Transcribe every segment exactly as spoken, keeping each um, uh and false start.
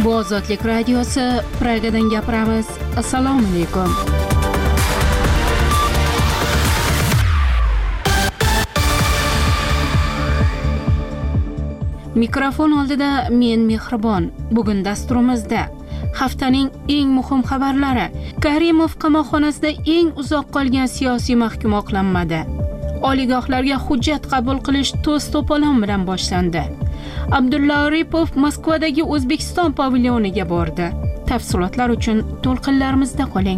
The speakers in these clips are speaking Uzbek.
Bu Ozodlik radiosi, Pragadan gapiramiz. Assalomu alaykum. Mikrofon oldida men Mehribon. Bugun dasturimizda haftaning eng muhim xabarlari. Karimov qamoqxonasida eng uzoq qolgan siyosiy mahkum oqlanmadi. Oliygohlarga hujjat qabul qilish to's to'polon bilan boshlandi. Abdulla Aripov Moskvadagi O'zbekiston pavilyoniga bordi. Tafsilotlar uchun to'lqinlarimizda qoling.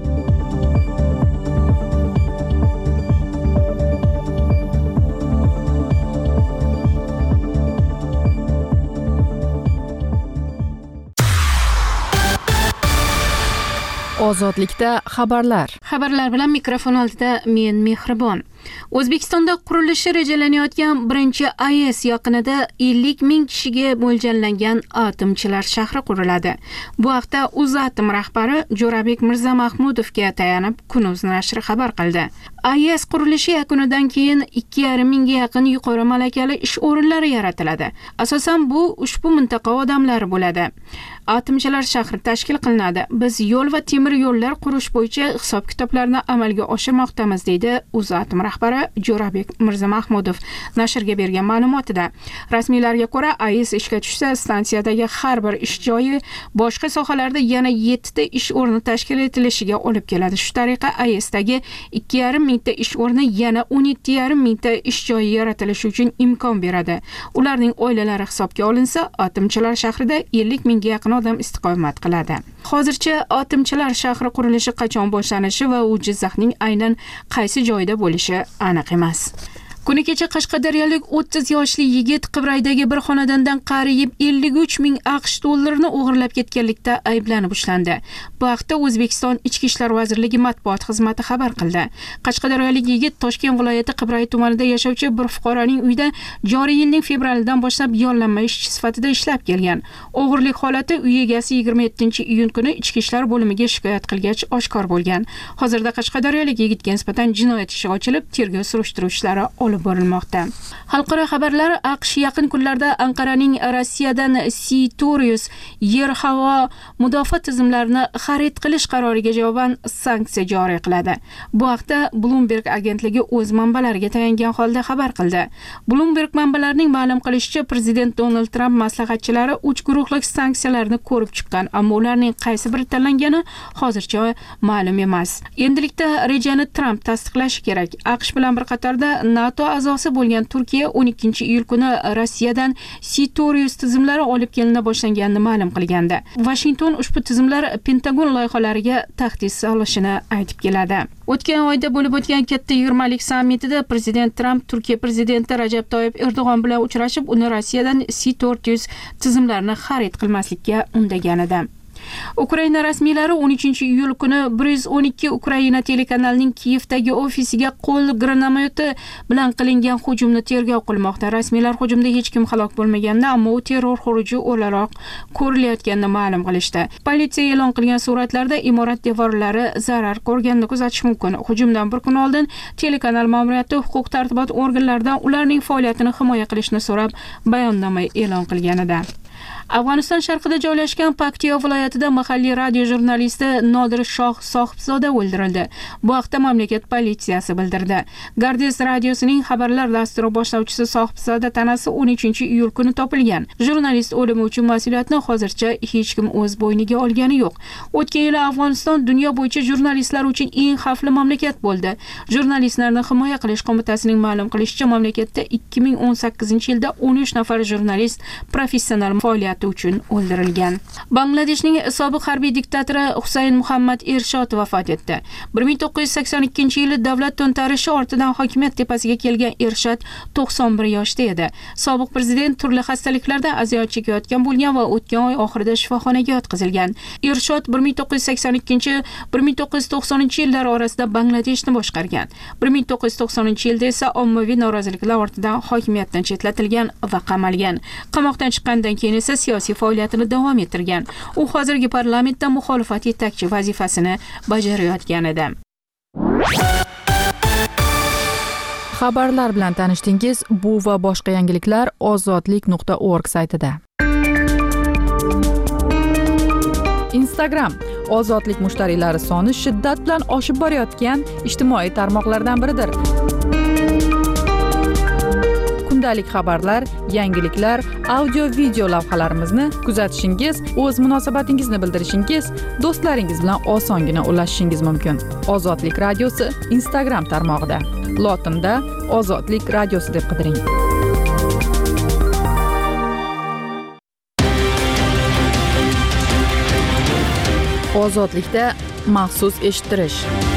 Ozodlikda xabarlar. Xabarlar bilan mikrofon oldida men Mehribon. O'zbekistonda qurilishi rejalanayotgan birinchi A E S yaqinida ellik ming kishiga mo'ljallangan atomchilar shahri quriladi. Bu haqda Uzatom rahbari Jo'rabek Mirzamahmudovga tayanib Kun.uz nashri xabar qildi. A E S qurilishi yakunidan keyin ikki yarim mingga yaqin yuqori malakali ish o'rinlari yaratiladi. Asosan bu ushbu mintaqa odamlari bo'ladi. Atomchilar shahri tashkil qilinadi. Biz yo'l va temir yo'llar qurish bo'yicha hisob-kitoblarni amalga oshirmoqdamiz, deydi Uzatom rahbari Jo'rabek Mirzamahmudov nashrga bergan ma'lumotida. Rasmiylarga ko'ra, A E S ishga tushsa, stansiyadagi har bir ish joyi boshqa sohalarda yana yettita ish o'rni tashkil etilishiga olib keladi. Shu tariqa A E Sdagi ikki yarim mingta ish o'rni yana o'n yetti yarim mingta ish joyi yaratilishi uchun imkon beradi. Ularning oilalari hisobga olinsa, atomchilar shahrida ellik mingga yaqin odam istiqomat qiladi. Hozircha atomchilar shahri qurilishi qachon boshlanishi va u Jizzaxning aynan qaysi joyida bo'lishi aniq emas. Kuni kecha Qashqadaryolik o'ttiz yoshli yigit Qibraydagi bir xonadondan qariyb ellik uch ming AQSh dollarini o'g'irlab ketganlikda ayblanib ushlandi. Bu haqda O'zbekiston Ichki ishlar vazirligi matbuot xizmati xabar qildi. Qashqadaryolik yigit Toshkent viloyati Qibray tumanida yashovchi bir fuqaroning uyida joriy yilning fevralidan boshlab yollanma ishchi sifatida ishlab kelgan. O'g'irlik holati uy egasi yigirma yettinchi iyun kuni Ichki ishlar bo'limiga shikoyat qilgach oshkor bo'lgan. Hozirda Qashqadaryolik yigitga nisbatan jinoyat ishi ochilib, tergov surishtiruv ishlari olib borilmoqda. Xalqaro xabarlar. AQSh yaqin kunlarda Anqaraning Rossiyadan Sitorius yer-havo mudofaa tizimlarini xarid qilish qaroriga javoban sanksiya joriy qiladi. Bu haqda Bloomberg agentligi o'z manbalariga tayangan holda xabar qildi. Bloomberg manbalarining ma'lum qilishicha, prezident Donald Trump maslahatchilari uch guruhlik sanksiyalarni ko'rib chiqqan, ammo ularning qaysi biri tanlangani hozircha ma'lum emas. Endilikda rejani Trump tasdiqlashi kerak. AQSh bilan bir qatorda NATO a'zosi bo'lgan Turkiya o'n ikkinchi iyul kuni Rossiyadan Sitorius tizimlari olib kelina boshlanganini ma'lum qilgandi. Washington ushbu tizimlar Pentagon loyihalariga tahdid solishini aytib keladi. O'tgan oyda bo'lib o'tgan katta yigirmalik sammitida prezident Trump Turkiya prezidenti Rajab Toyyib Erdo'g'on bilan uchrashib, uni Rossiyadan Sitorius tizimlarini xarid qilmaslikka undagan edi. Ukraina rasmiylari o'n uchinchi iyul kuni bir yuz o'n ikki Ukraina telekanalining Kiyevdagi ofisiga qo'l granamyoti bilan qilingan hujumni tergov qilmoqda. Rasmiylar hujumda hech kim halok bo'lmaganini, ammo u terror xuruji o'laroq ko'rilayotganini ma'lum qilishdi. Politsiya e'lon qilgan suratlarda imorat devorlari zarar ko'rganini kuzatish mumkin. Hujumdan bir kun oldin telekanal ma'muriyati huquq-tartibot organlaridan ularning faoliyatini himoya qilishni so'rab bayonnoma e'lon qilgan edi. Afg'oniston sharqida joylashgan Paktiyo viloyatida mahalliy radio jurnalisti Nodir Shoh Sohibzoda o'ldirildi. Bu haqda mamlakat politsiyasi bildirdi. Gardiz radiosining xabarlar dasturi boshlovchisi Sohibzoda tanasi o'n uchinchi iyul kuni topilgan. Jurnalist o'limi uchun mas'uliyatni hozircha hech kim o'z bo'yniga olgani yo'q. O'tgan yili Afg'oniston dunyo bo'yicha jurnalistlar uchun eng xavfli mamlakat bo'ldi. Jurnalistlarni himoya qilish qo'mitasining ma'lum qilishicha, mamlakatda ikki ming o'n sakkizinchi yilda o'n uch nafar jurnalist professional faoliyat uchun o'ldirilgan. Bangladeshning sobiq harbiy diktatori Husayn Muhammad Ershod vafot etdi. bir ming to'qqiz yuz sakson ikkinchi yili davlat to'ntarishi ortidan hokimiyat tepasiga kelgan Ershod to'qson bir yoshda edi. Sobiq prezident turli xastaliklardan aziyat chekayotgan bo'lgan va o'tgan oy oxirida shifoxonaga yotqizilgan. Ershod bir ming to'qqiz yuz sakson ikkinchi - bir ming to'qqiz yuz to'qsoninchi yillar orasida Bangladeshni boshqargan. bir ming to'qqiz yuz to'qsoninchi yilda esa ommaviy noroziliklar ortidan hokimiyatdan chetlatilgan va qamalgan. Qamoqdan chiqqandan keyin esa siyosiy faoliyatini davom ettirgan. U hozirgi parlamentda muxolifat yetakchi vazifasini bajarayotgan edi. Xabarlar bilan tanishdingiz. Bu va boshqa yangiliklar ozodlik nuqta org saytida. Instagram ozodlik mushtariylari soni shiddat bilan oshib borayotgan ijtimoiy tarmoqlardan biridir. Kundalik xabarlar, yangiliklar, audio-video lavhalarimizni kuzatishingiz, o'z munosabatingizni bildirishingiz, do'stlaringiz bilan osongina ulashishingiz mumkin. Ozodlik radiosi Instagram tarmog'ida. Lotinda Ozodlik radiosi deb qidiring. Ozodlikda maxsus eshittirish.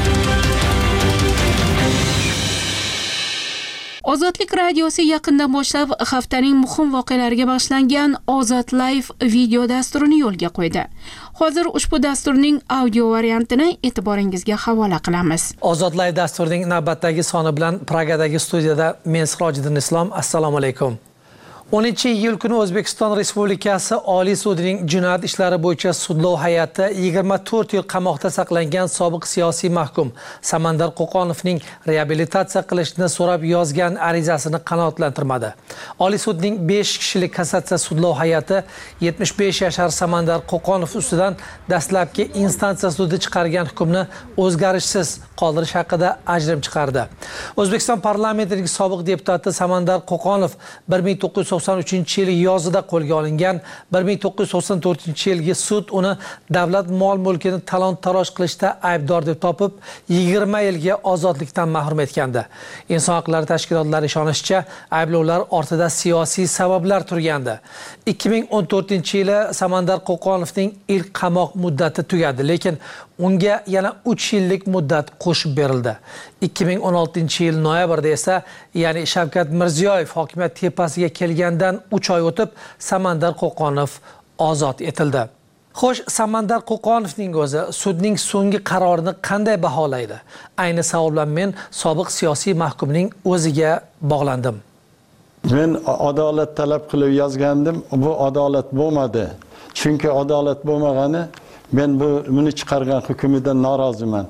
Ozodlik radiosi yaqindan boshlab haftaning muhim voqealariga bag'ishlangan Ozod Live video dasturini yo'lga qo'ydi. Hozir ushbu dasturning audio variantini e'tiboringizga havola qilamiz. Ozod Live dasturining navbatdagi soni bilan Pragadagi studiyada men Sirojiddin Islom. Assalomu alaykum. o'ninchi iyul kuni O'zbekiston Respublikasi Oliy sudining jinoyat ishlari bo'yicha sudlov hay'ati yigirma to'rt yil qamoqda saqlangan sobiq siyosiy mahkum Samandar Qo'qonovning reabilitatsiya qilishni so'rab yozgan arizasini qanoatlantirmadi. Oliy sudning besh kishilik kassatsiya sudlov hay'ati yetmish besh yashar Samandar Qo'qonov ustidan dastlabki instansiya sudi chiqargan hukmni o'zgarishsiz qoldirish haqida ajrim chiqardi. O'zbekiston parlamentining sobiq deputati Samandar Qo'qonov bir ming to'qqiz yuz to'qson uchinchi yil yozida qo'lga olingan. bir ming to'qqiz yuz to'qson to'rtinchi yilgi sud uni davlat mol-mulkini talon-taroj qilishda aybdor deb topib, yigirma yilga ozodlikdan mahrum etgandi. Inson haqlari tashkilotlari ishonishicha, ayblovlar ortida siyosiy sabablar turgandi. ikki ming o'n to'rtinchi yili Samandar Qo'qonovning ilk qamoq muddati tugadi, lekin unga yana uch yillik muddat qo'shib berildi. ikki ming o'n oltinchi yil noyabrda esa, ya'ni Shavkat Mirziyoyev hokimiyat tepasiga kelgandan uch oy o'tib, Samandar Qo'qonov ozod etildi. Xo'sh, Samandar Qo'qonovning o'zi sudning so'nggi qarorini qanday baholaydi? Ayni savol bilan men sobiq siyosiy mahkumning o'ziga bog'landim. Men adolat talab qilib yozgandim, bu adolat bo'lmadi. Chunki adolat bo'lmagani men bu buni chiqargan hukumidan noroziman.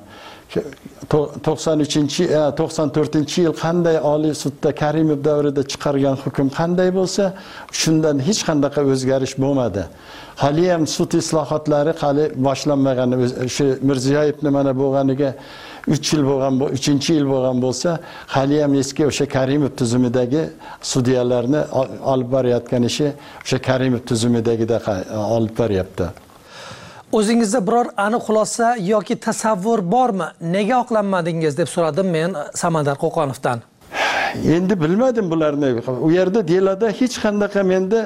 to'qson uchinchi to'qson to'rtinchi yil qanday Oliy sudda Karimov davrida chiqargan hukm qanday bo'lsa, shundan hech qanday o'zgarish bo'lmadi. Hali ham sud islohotlari hali boshlanmagan, shu Mirziyoyevning mana bo'lganiga uch yil bo'lgan, uchinchi yil bo'lgan bo'lsa, hali ham eski o'sha Karimov tuzumidagi sudyalarni olib borayotgan ishi o'sha Karimov tuzumidagida olib boryapti. O'zingizda biror aniq xulosa yoki tasavvur bormi? Nega oqlanmadingiz deb so'radim men Samandar Qo'qonovdan. Endi bilmadim bularni. U yerda delada hech qanday menda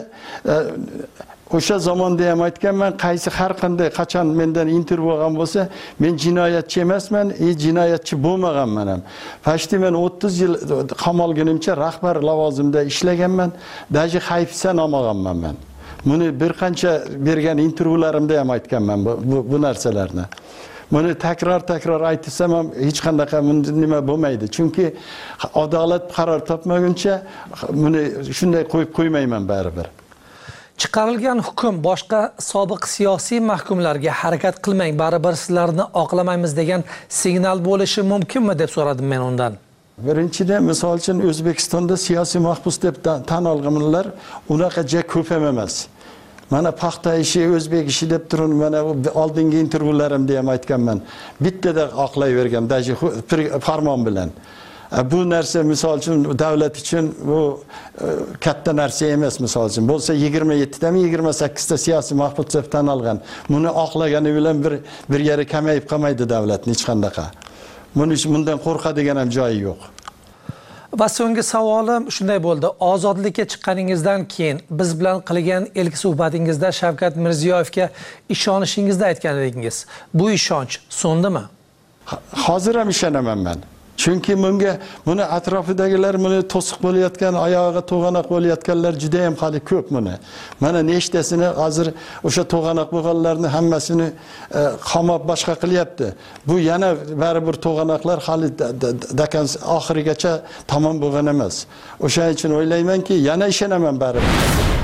o'sha zamonda ham aytganman, qaysi har qanday qachon mendan intervyu olgan bo'lsa, men jinoyatchi emasman, e jinoyatchi bo'lmaganman ham. Fashti men o'ttiz yil qamalgunimcha rahbar lavozimda ishlaganman, daji hayfsan olmaganman men. Buni bir qancha bergan intervyularimda ham aytganman bu, bu, bu narsalarni. Buni takror-takror aytsam ham hech qanday nima bo'lmaydi. Chunki adolat qaror topmaguncha buni shunday qo'yib qo'ymayman baribir. Chiqarilgan hukm boshqa sobiq siyosiy mahkumlarga harakat qilmang, baribir sizlarni oqlamaymiz degan signal bo'lishi mumkinmi deb so'radim men undan. Birinchidan, misol uchun O'zbekistonda siyosiy mahbus deb tan olganlar unaqa ja ko'p ham emas. Mana paxta ishi, o'zbek ishi deb turib, mana oldingi intervyularimda ham aytganman. Bittada oqlayvergan, daji farmon bilan. Bu narsa misol uchun davlat uchun bu katta narsa emas, misol uchun. Bo'lsa yigirma yettitami yigirma sakkizta siyosiy mahbus deb tan olgan. Buni oqlagani bilan bir bir yeri kamayib qolmaydi davlatning hech qanday. Buni bundan qo'rqadigan ham joyi yo'q. Va so'nggi savolim shunday bo'ldi. Ozodlikka chiqqaningizdan keyin biz bilan qilgan ilk suhbatingizda Shavkat Mirziyoyevga ishonishingizni aytgan edingiz. Bu ishonch so'ndimi? Hozir ham ishonaman men. Chunki bunga buni atrofidagilar buni to'siq bo'layotgan, oyog'iga to'g'anoq bo'layotganlar juda ham hali ko'p buni. Mana nechtasini hozir o'sha to'g'anoq bo'lganlarni hammasini qamab boshqa qilyapti. Bu yana baribir to'g'anoqlar hali dakan oxirigacha tamom bo'lgan emas. O'shaning uchun o'ylaymanki, yana ishonaman baribir.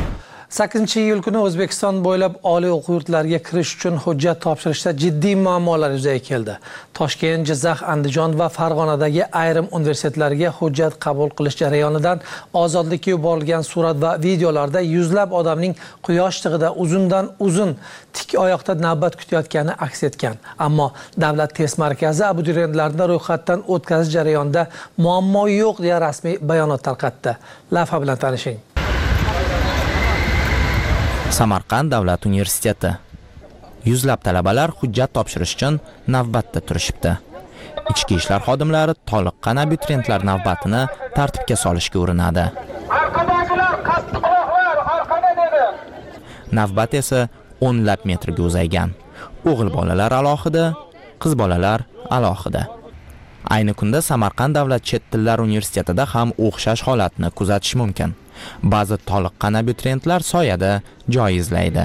sakkizinchi iyul kuni O'zbekiston bo'ylab oliy o'quv yurtlariga kirish uchun hujjat topshirishda jiddiy muammolar yuzaga keldi. Toshkent, Jizzax, Andijon va Farg'onadagi ayrim universitetlarga hujjat qabul qilish jarayonidan ozodlikka yuborilgan surat va videolarda yuzlab odamning quyosh tig'ida uzundan uzun tik oyoqda navbat kutayotgani aks etgan. Ammo Davlat test markazi abituriyentlarni ro'yxatdan o'tkazish jarayonida muammo yo'q deya rasmiy bayonot tarqatdi. Lavha bilan tanishing. Samarqand davlat universiteti. Yuzlab talabalar hujjat topshirish uchun navbatda turishibdi. Ichki ishlar xodimlari toliqqan abituriyentlar navbatini tartibga solishga urinadi. Orqadagilar qattiq quloqlar, orqada dedi. Navbat esa o'nlab metrga uzaygan. O'g'il bolalar alohida, qiz bolalar alohida. Ayni kunda Samarqand davlat chet tillar universitetida ham o'xshash holatni kuzatish mumkin. Ba'zi toliqqan abituriyentlar soyada joy izlaydi.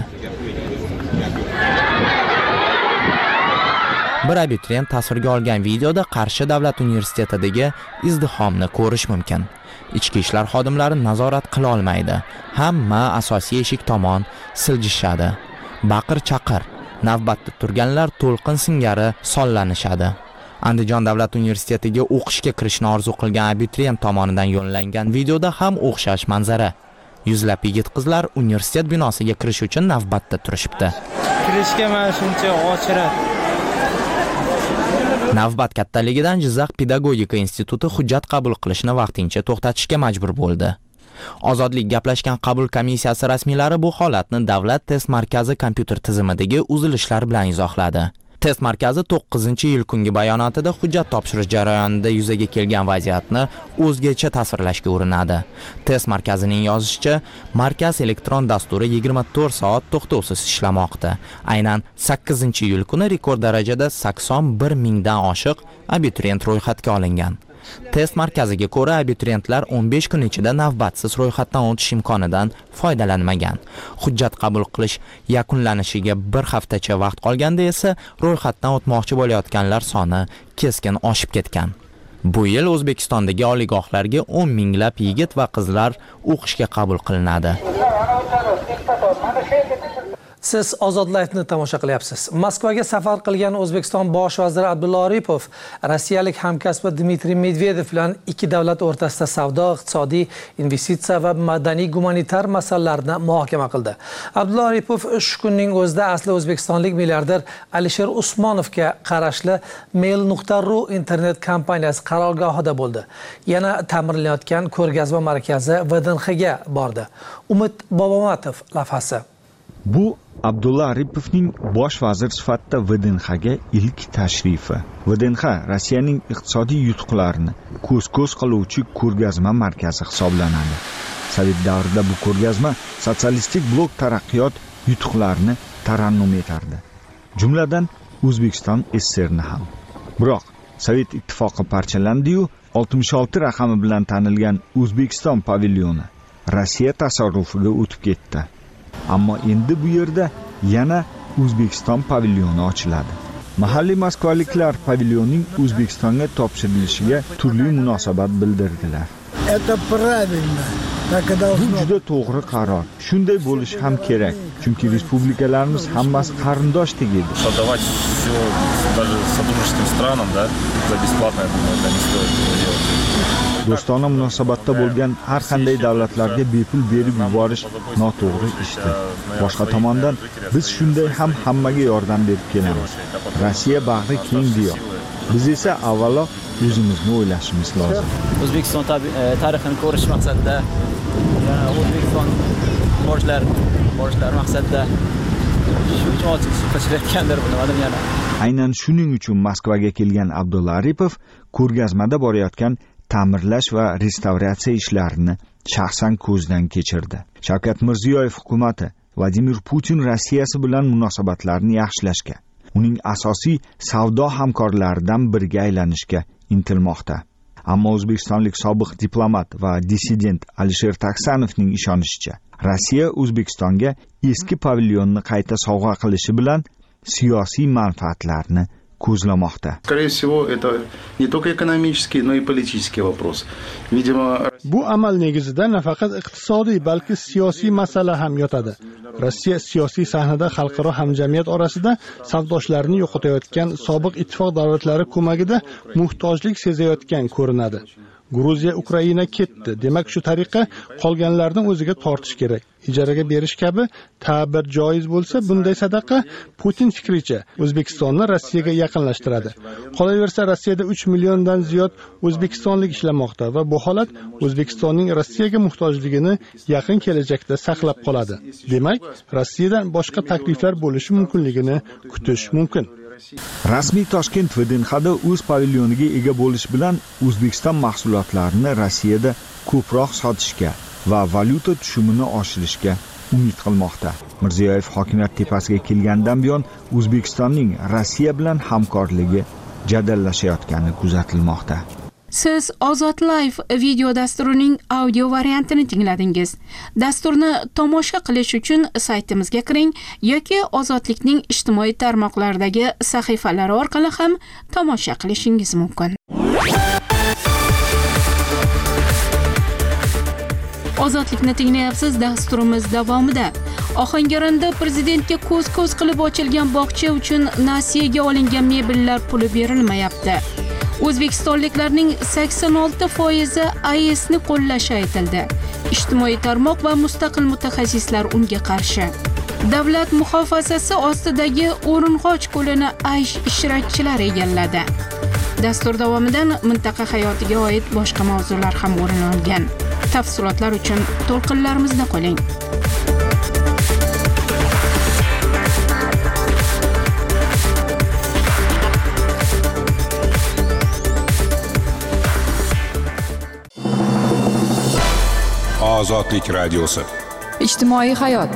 Bir abituriyent tasvirga olgan videoda Qarshi davlat universitetidagi izdihomni ko'rish mumkin. Ichki ishlar xodimlari nazorat qila olmaydi. Hamma asosiy eshik tomon siljishadi. Baqir-chaqir, navbatda turganlar to'lqin singari sollanishadi. Andijon davlat universitetiga o'qishga kirishni orzu qilgan abituriyent tomonidan yo'llangan videoda ham o'xshash manzara. Yuzlab yigit-qizlar universitet binosiga kirish uchun navbatda turishibdi. Kirishga mana shuncha ochirat. Navbat kattaligidan Jizzax pedagogika instituti hujjat qabul qilishni vaqtincha to'xtatishga majbur bo'ldi. Ozodlik gaplashgan qabul komissiyasi rasmiylari bu holatni Davlat test markazi kompyuter tizimidagi uzilishlar bilan izohladi. Test markazi to'qqizinchi iyul kungi bayonotida hujjat topshirish jarayonida yuzaga kelgan vaziyatni o'zgacha tasvirlashga urinadi. Test markazining yozishicha, markaz elektron dasturi yigirma to'rt soat to'xtovsiz ishlamoqda. Aynan sakkizinchi iyul kuni rekord darajada sakson bir mingdan oshiq abituriyent ro'yxatga olingan. Test markaziga ko'ra, abituriyentlar o'n besh kun ichida navbatsiz ro'yxatdan o'tish imkonidan foydalanmagan. Hujjat qabul qilish yakunlanishiga bir haftacha vaqt qolganda esa ro'yxatdan o'tmoqchi bo'layotganlar soni keskin oshib ketgan. Bu yil O'zbekistondagi oliygohlarga o'n minglab yigit va qizlar o'qishga qabul qilinadi. Siz Ozod Live'ni tomosha qilyapsiz. Moskvaga safar qilgan O'zbekiston bosh vaziri Abdulla Aripov rossiyalik hamkasbi Dmitriy Medvedev bilan ikki davlat o'rtasida savdo, iqtisodiy, investitsiya va madaniy-gumanitar masalalarni muhokama qildi. Abdulla Aripov shu kunning o'zida asli o'zbekistonlik milliarder Alisher Usmonovga qarashli mail nuqta ru internet kompaniyasi qarorgohida bo'ldi. Yana ta'mirlanayotgan ko'rgazma markazi V D N X ga bordi. Umid Bobomatov lavhasi. Bu Abdulla Aripovning bosh vazir sifatida V D N X ga ilk tashrifi. V D N X Rossiyaning iqtisodiy yutuqlarini ko'z-ko'z qiluvchi ko'rgazma markazi hisoblanadi. Sovet davrida bu ko'rgazma sotsialistik blok taraqqiyot yutuqlarini tarannum etardi. Jumladan O'zbekiston S S R ni ham. Biroq Sovet ittifoqi parchalandi-yu oltmish olti raqami bilan tanilgan O'zbekiston pavilyoni Rossiya tasarrufiga o'tib ketdi. Ammo endi bu yerda yana O'zbekiston pavilyoni ochiladi. Mahalliy moskvaliklar pavilyonning O'zbekistonga topshirilishiga turli munosabat bildirdilar. Это правильно. Bu juda to'g'ri qaror. Shunday bo'lishi ham kerak, chunki respublikalarimiz hammasi qarindoshdek edi. Давать все даже сотрудничным странам, да, за бесплатно, я думаю, это не стоит делать. Do'stona munosabatda bo'lgan har qanday davlatlarga bepul berib yuborish noto'g'ri ishdir. Boshqa tomondan biz shunday ham hammaga yordam berib kelamiz. Rossiya bag'ri keng diyor. Biz esa avvalo o'zimizni o'ylashimiz lozim. O'zbekiston tarixini ko'rish maqsadida, O'zbekiston borishlar, borishlar maqsadida shu uchun ochilayotgandir bilmadim yana. Aynan shuning uchun Moskvaga kelgan Abdulla Aripov ko'rgazmada borayotgan ta'mirlash va restavratsiya ishlarini shaxsan ko'zdan kechirdi. Shavkat Mirziyoyev hukumatı Vladimir Putin Rossiyasi bilan munosabatlarni yaxshilashga, uning asosiy savdo hamkorlaridan biriga aylanishga intilmoqda. Ammo o'zbekistonlik sobiq diplomat va dissident Alisher Taksanovning ishonishicha, Rossiya O'zbekistonga eski pavilyonni qayta sovg'a qilishi bilan siyosiy manfaatlarni ko'zlamoqda. Скорее всего, это не только экономический, но и политический вопрос. Видимо, bu amal negizida nafaqat iqtisodiy, balki siyosiy masala ham yotadi. Rossiya siyosiy sahnada xalqaro hamjamiyat orasida safdoshlarini yo'qotayotgan sobiq ittifoq davlatlari ko'magida muhtojlik sezayotgan ko'rinadi. Gruziya Ukraina ketdi. Demak, shu tariqa qolganlarni o'ziga tortish kerak. Ijaraga berish kabi ta'bir joiz bo'lsa, bunday sadaqa Putin fikricha O'zbekistonni Rossiyaga yaqinlashtiradi. Qolaversa, Rossiyada uch milliondan ziyod o'zbekistonlik ishlamoqda va bu holat O'zbekistonning Rossiyaga muhtojligini yaqin kelajakda saqlab qoladi. Demak, Rossiyadan boshqa takliflar bo'lishi mumkinligini kutish mumkin. Rasmiy Toshkent V D N Xda o'z pavilyoniga ega bo'lish bilan O'zbekiston mahsulotlarini Rossiyada ko'proq sotishga va valyuta tushumini oshirishga umid qilmoqda. Mirziyoyev hokimiyat tepasiga kelgandan buyon O'zbekistonning Rossiya bilan hamkorligi jadallashayotgani kuzatilmoqda. Siz Ozod Live video dasturining audio variantini tingladingiz. Dasturni tomosha qilish uchun saytimizga kiring yoki Ozodlikning ijtimoiy tarmoqlardagi sahifalari orqali ham tomosha qilishingiz mumkin. Ozodlikni tinglayapsiz. Dasturimiz davomida Ohangaronda prezidentga ko'z-ko'z qilib ochilgan bog'cha uchun nasiyaga olingan mebellar puli berilmayapti. O'zbekistonliklarning sakson olti foizi A E S ni qo'llashi aytildi. Ijtimoiy tarmoq va mustaqil mutaxassislar unga qarshi. Davlat muhofazasi ostidagi O'ring'och ko'lini aysh ishrakchilar egalladi. Dastur davomidan mintaqa hayotiga oid boshqa mavzular ham o'rin olgan. Tafsilotlar uchun to'lqinlarimizda qoling. Ozodlik radiosi. Ijtimoiy hayot.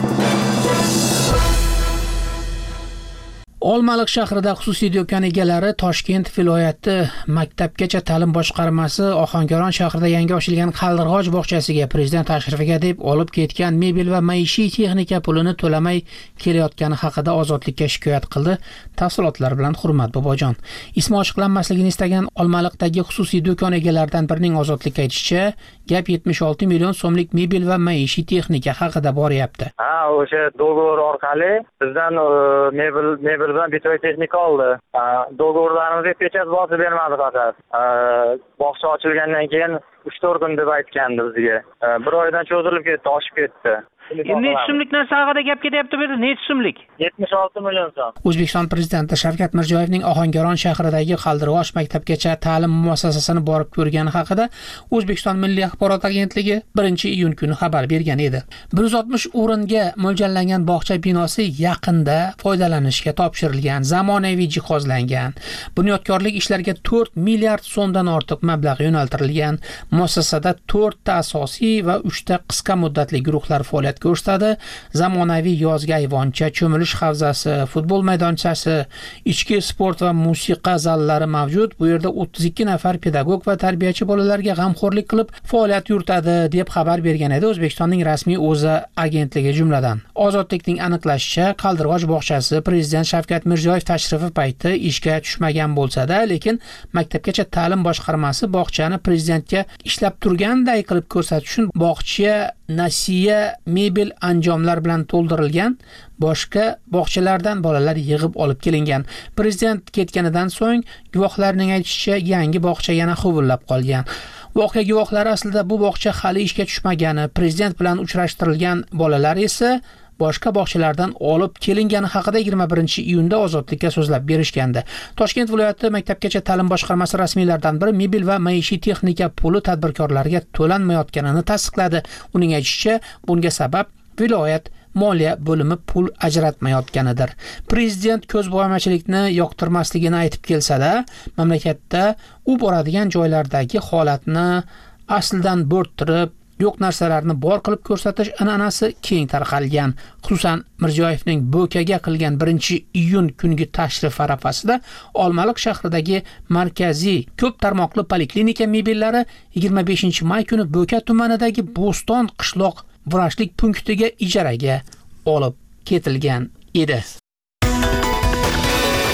Olmaliq shahrida xususiy do'kon egalari Toshkent viloyati maktabgacha ta'lim boshqarmasi Ohangaron shahrida yangi ochilgan Qaldirg'och bog'chasiga prezident tashrifiga deb olib ketgan mebel va maishiy texnika pulini to'lamay kelayotgani haqida Ozodlikka shikoyat qildi. Tafsilotlar bilan Hurmat Bobojon. Ismi ochiqlanmasligini istagan Olmaliqdagi xususiy do'kon egalaridan birining Ozodlikka aytishicha, gap yetmish olti million so'mlik mebel va maishiy texnika haqida boryapti. Ha, o'sha do'govor orqali bizdan mebel mebel bilan bitoy texnika oldi. Do'govorlarimizga pechat bosib bermadi faqat. Bog'cha ochilgandan keyin uch to'rt kun deb aytgandi bizga. Bir oydan cho'zilib ketdi, oshib ketdi. Necha so'mlik narsa haqida gap ketyapti bu yerda? Necha so'mlik? yetmish olti million so'm. O'zbekiston prezidenti Shavkat Mirziyoyevning Ohangaron shahridagi Qaldirg'och maktabgacha ta'lim muassasasini borib ko'rgani haqida O'zbekiston Milliy axborot agentligi birinchi iyun kuni xabar bergan edi. bir yuz oltmish o'ringa mo'ljallangan bog'cha binosi yaqinda foydalanishga topshirilgan, zamonaviy jihozlangan. Bunyodkorlik ishlariga to'rt milliard so'mdan ortiq mablag' yo'naltirilgan. Muassasada to'rtta asosiy va uchta qisqa muddatli guruhlar faoliyat ko'rsatadi. Zamonaviy yozgi ayvoncha, cho'milish havzasi, futbol maydonchasi, ichki sport va musiqa zallari mavjud. Bu yerda o'ttiz ikki nafar pedagog va tarbiyachi bolalarga g'amxo'rlik qilib faoliyat yuritadi deb xabar bergan edi O'zbekistonning rasmiy o'zi agentligi jumladan. Ozodlikning aniqlashicha, Qaldirg'och bog'chasi prezident Shavkat Mirziyoyev tashrifi payti ishga tushmagan bo'lsa-da, lekin maktabgacha ta'lim boshqarmasi bog'chani prezidentga ishlab turganday qilib ko'rsatish uchun bog'cha nasiya mebel anjomlar bilan to'ldirilgan, boshqa bog'chalardan bolalar yig'ib olib kelingan. Prezident ketganidan so'ng guvohlarning aytishicha, yangi bog'cha yana huvullab qolgan. Voqea guvohlari aslida bu bog'cha hali ishga tushmagani, prezident bilan uchrashtirilgan bolalar esa boshqa bog'chalardan olib kelingani haqida yigirma birinchi iyunda Ozodlikka so'zlab berishgandi. Toshkent viloyati maktabgacha ta'lim boshqarmasi rasmiylaridan biri mebel va maishiy texnika puli tadbirkorlarga to'lanmayotganini tasdiqladi. Uning aytishicha, bunga sabab viloyat moliya bo'limi pul ajratmayotganidir. Prezident ko'zbo'yamachilikni yoqtirmasligini aytib kelsa-da, mamlakatda u boradigan joylardagi holatni aslidan bo'rttirib, yo'q narsalarni bor qilib ko'rsatish an'anasi keng tarqalgan. Xususan, Mirziyoyevning Bo'kaga qilgan birinchi iyun kungi tashrif arafasida Olmaliq shahridagi markaziy ko'p tarmoqli poliklinika mebellari yigirma beshinchi may kuni Bo'ka tumanidagi Bo'ston qishloq vrachlik punktiga ijaraga olib ketilgan edi.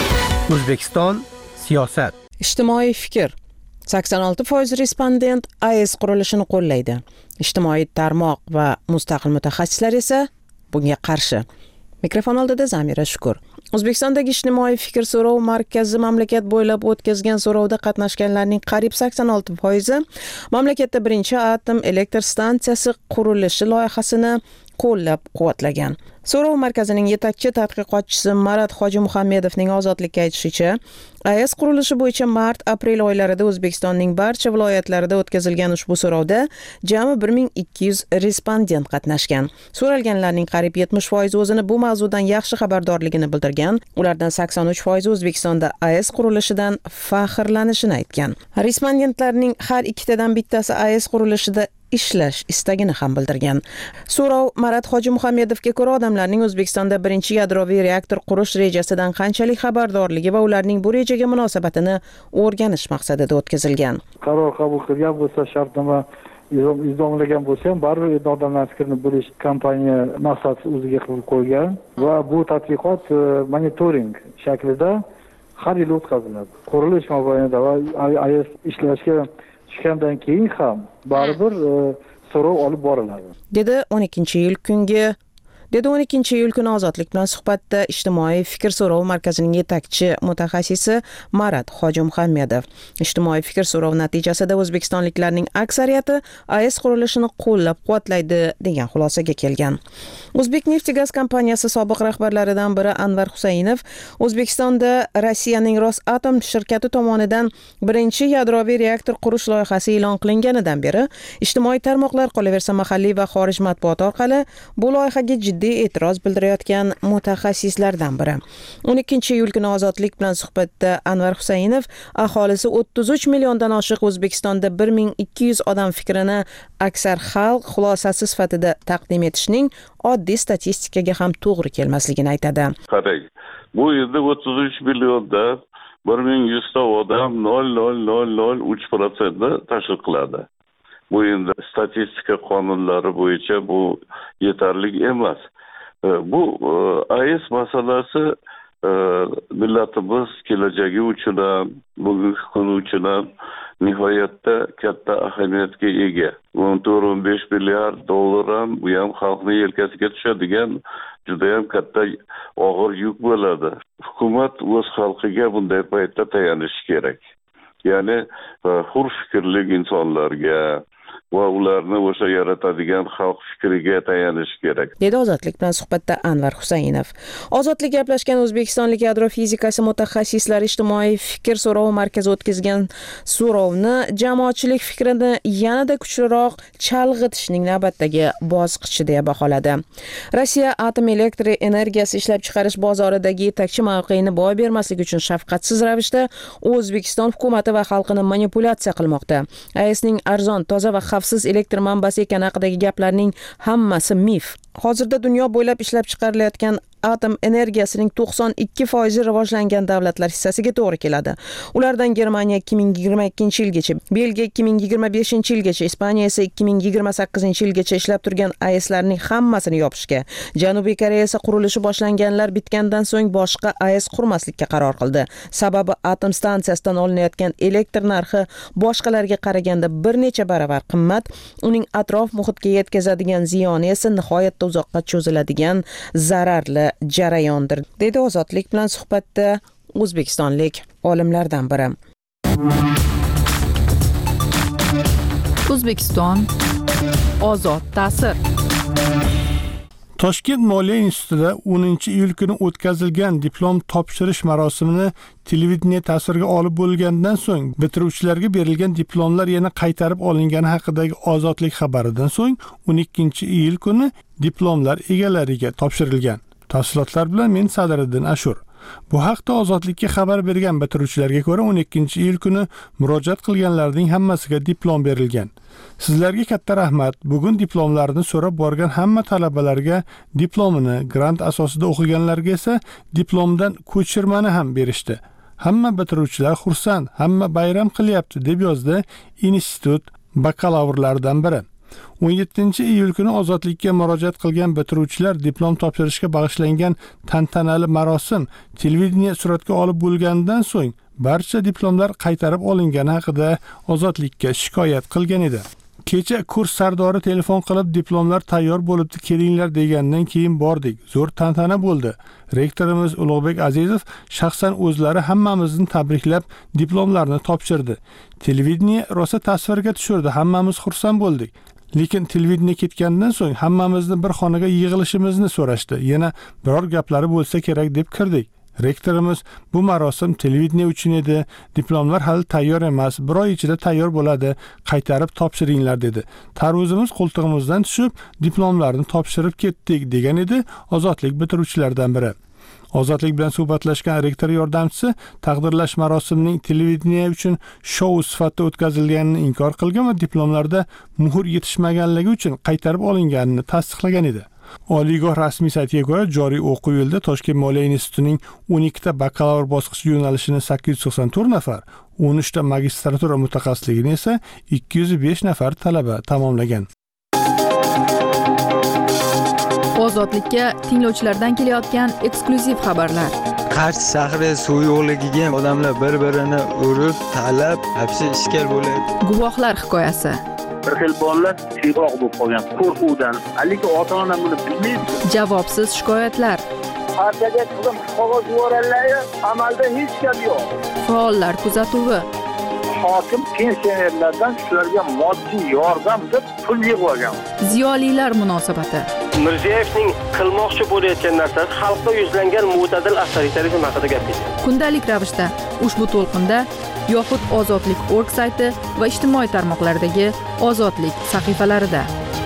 O'zbekiston siyosat. Ijtimoiy fikr. sakson olti foiz respondent A E S qurilishini qo'llaydi. Ijtimoiy tarmoq va mustaqil mutaxassislar esa bunga qarshi. Mikrofon oldida Zamira Shukur. O'zbekistondagi ijtimoiy fikr so'rov markazi mamlakat bo'ylab o'tkazgan so'rovda qatnashganlarning qariyb sakson olti foizi mamlakatda birinchi atom elektr stansiyasi qurilishi loyihasini qo'llab-quvvatlagan. So'rov markazining yetakchi tadqiqotchisi Marat Hojimuhammedovning Ozodlikka aytishicha, A E S qurilishi bo'yicha mart-aprel oylarida O'zbekistonning barcha viloyatlarida o'tkazilgan ushbu so'rovda jami bir ming ikki yuz respondent qatnashgan. So'ralganlarning qariyb yetmish foizi o'zini bu mavzudan yaxshi xabardorligini bildirgan. Ulardan sakson uch foiz O'zbekistonda A E S qurilishidan faxrlanishini aytgan. Respondentlarning har ikkitadan bittasi A E S qurilishida ishlash istagini ham bildirgan. So'rov Marat Hojimuhammedovga ko'ra odamlarning O'zbekistonda birinchi yadroviy reaktor qurish rejasidan qanchalik xabardorligi va ularning bu rejaga munosabatini o'rganish maqsadida o'tkazilgan. Qaror qabul qilgan bo'lsa, shartnoma izomlagan bo'lsa ham baribir odamlar fikrini bo'lish kompaniya maqsad o'ziga qilib qo'ygan va bu tadqiqot monitoring shaklida har yil o'tkaziladi. Qurilish mobaynida va A E S ishlashga tushgandan keyin ham baribir so'rov olib boriladi. Dedi o'n ikkinchi iyul kungi Dedi o'n ikkinchi iyul kuni Ozodlik bilan suhbatda ijtimoiy fikr so'rov markazining yetakchi mutaxassisi Marat Hojimuhammedov. Ijtimoiy fikr so'rov natijasida o'zbekistonliklarning aksariyati A E S qurilishini qo'llab-quvvatlaydi degan xulosaga kelgan. O'zbekneftgaz kompaniyasi sobiq rahbarlaridan biri Anvar Husaynov O'zbekistonda Rossiyaning Rosatom shirkati tomonidan birinchi yadroviy reaktor qurish loyihasi e'lon qilinganidan beri ijtimoiy tarmoqlar, qolaversa mahalliy va xorij matbuoti orqali bu loyihaga jiddiy e'tiroz bildirayotgan mutaxassislardan biri. o'n ikkinchi iyul kuni Ozodlik bilan suhbatda Anvar Husaynov aholisi o'ttiz uch milliondan oshiq O'zbekistonda bir ming ikki yuz odam fikrini aksar xalq xulosasi sifatida taqdim etishning oddiy statistikaga ham to'g'ri kelmasligini aytadi. Qarang, bu yerda o'ttiz uch millionda bir ming yuzta odam nol nol nol nol uch foiz tashkil qiladi. Bu endi statistika qonunlari bo'yicha bu yetarli emas. Bu A E S masalasi millatimiz kelajagi uchun ham, bugungi kun uchun ham nihoyatda katta ahamiyatga ega. o'n to'rt o'n besh milliard dollar ham bu ham xalqning yelkasiga tushadigan juda ham katta og'ir yuk bo'ladi. Hukumat o'z xalqiga bunday paytda tayanishi kerak. Ya'ni hur fikrli insonlarga va ularni o'sha yaratadigan xalq fikriga tayanish kerak. Dedi Ozodlik bilan suhbatda Anvar Husaynov. Ozodlik gaplashgan o'zbekistonlik yadro fizikasi mutaxassislari ijtimoiy fikr so'rov markazi o'tkazgan so'rovni jamoatchilik fikrini yanada kuchliroq chalg'itishning navbatdagi bosqichi deya baholadi. Rossiya atom elektr energiyasi ishlab chiqarish bozoridagi yetakchi mavqeini boy bermaslik uchun shafqatsiz ravishda O'zbekiston hukumati va xalqini manipulyatsiya qilmoqda. A E S'ning arzon, toza va xavfsiz elektr manbasi ekani haqidagi gaplarning hammasi mif. Hozirda dunyo bo'ylab ishlab chiqarilayotgan atom energiyasining to'qson ikki foizi rivojlangan davlatlar hissasiga to'g'ri keladi. Ulardan Germaniya ikki ming yigirma ikkinchi yilgacha, Belgiya ikki ming yigirma beshinchi yilgacha, Ispaniya esa ikki ming yigirma sakkizinchi yilgacha ishlab turgan A E S'larning hammasini yopishga, Janubiy Koreya esa qurilishi boshlanganlar bitgandan so'ng boshqa A E S qurmaslikka qaror qildi. Sababi atom stansiyasidan olinayotgan elektr narxi boshqalarga qaraganda bir necha baravar qimmat, uning atrof muhitga yetkazadigan ziyoni esa nihoyatda uzoqqa cho'ziladigan zararli jarayondir, dedi Ozodlik bilan suhbatda o'zbekistonlik olimlardan biri. O'zbekiston ozod ta'sir. Toshkent Moliya institutida o'ninchi iyul kuni o'tkazilgan diplom topshirish marosimini televideniye ta'sirga olib bo'lgandan so'ng bitiruvchilarga berilgan diplomlar yana qaytarib olingani haqidagi Ozodlik xabaridan so'ng o'n ikkinchi iyul kuni diplomlar egalariga topshirilgan. Tafsilotlar bilan men Sadriddin Ashur. Bu haqda Ozodlikka xabar bergan bitiruvchilarga ko'ra o'n ikkinchi iyul kuni murojaat qilganlarning hammasiga diplom berilgan. Sizlarga katta rahmat. Bugun diplomlarini so'rab borgan hamma talabalarga diplomini, grant asosida o'qiganlarga esa diplomdan ko'chirmani ham berishdi. Hamma bitiruvchilar xursand, hamma bayram qilyapti, deb yozdi institut bakalavrlaridan biri. o'n yettinchi iyul kuni ozodlikka murojaat qilgan bitiruvchilar diplom topshirishga bag'ishlangan tantanali marosim televideniye suratga olib bo'lganidan so'ng barcha diplomlar qaytarib olingani haqida ozodlikka shikoyat qilgan edi. Kecha kurs sardori telefon qilib diplomlar tayyor bo'libdi, kelinglar degandan keyin bordik. Zo'r tantana bo'ldi. Rektorimiz Ulug'bek Azizov shaxsan o'zlari hammamizni tabriklab diplomlarni topshirdi. Televideniye rosa tasvirga tushirdi, hammamiz xursand bo'ldik. Lekin televideniye ketgandan so'ng hammamizni bir xonaga yig'ilishimizni so'rashdi. Yana biror gaplari bo'lsa kerak deb kirdik. Rektorimiz bu marosim televideniye uchun edi, diplomlar hali tayyor emas, bir oy ichida tayyor bo'ladi, qaytarib topshiringlar dedi. Tarvuzimiz qo'ltig'imizdan tushib, diplomlarni topshirib ketdik degan edi ozodlik bitiruvchilaridan biri. Ozodlik bilan suhbatlashgan rektor yordamchisi taqdirlash marosimining televideniye uchun shou sifatida o'tkazilganini inkor qilgan va diplomlarda muhr yetishmaganligi uchun qaytarib olinganini tasdiqlagan edi. Oliygoh rasmiy saytiga ko'ra, joriy o'quv yilida Toshkent Moliya institutining o'n ikkita bakalavr bosqichi yo'nalishini sakkiz yuz to'qson to'rt nafar, o'n uchta magistratura mutaxassisligini esa ikki yuz besh nafar talaba tamomlagan. Ozodlikka tinglovchilardan kelayotgan eksklyuziv xabarlar. Qarshi shahri suv yo'qligiga odamlar bir-birini urib, talab, hapsi ishkal bo'ladi. Guvohlar hikoyasi. Bir xil bolalar tiyroq bo'lib qolgan qo'rquvdan, lekin ota-ona buni bilmaydi. Javobsiz shikoyatlar. Partiyaga qizim qog'oz yuborganlar, amalda hech gap yo'q. Faollar kuzatuvi. Hokim pensionerlardan shularga moddiy yordam deb pul yig'ib Ziyolilar munosabati. Mirziyevning qilmoqchi bo'layotgan narsasi xalqqa yuzlangan mo'tadil avtoritarizm haqida gapirdi. Kundalik ravishda ushbu to'lqinda yoxud Ozodlik nokta org sayti va ijtimoiy tarmoqlardagi Ozodlik sahifalarida.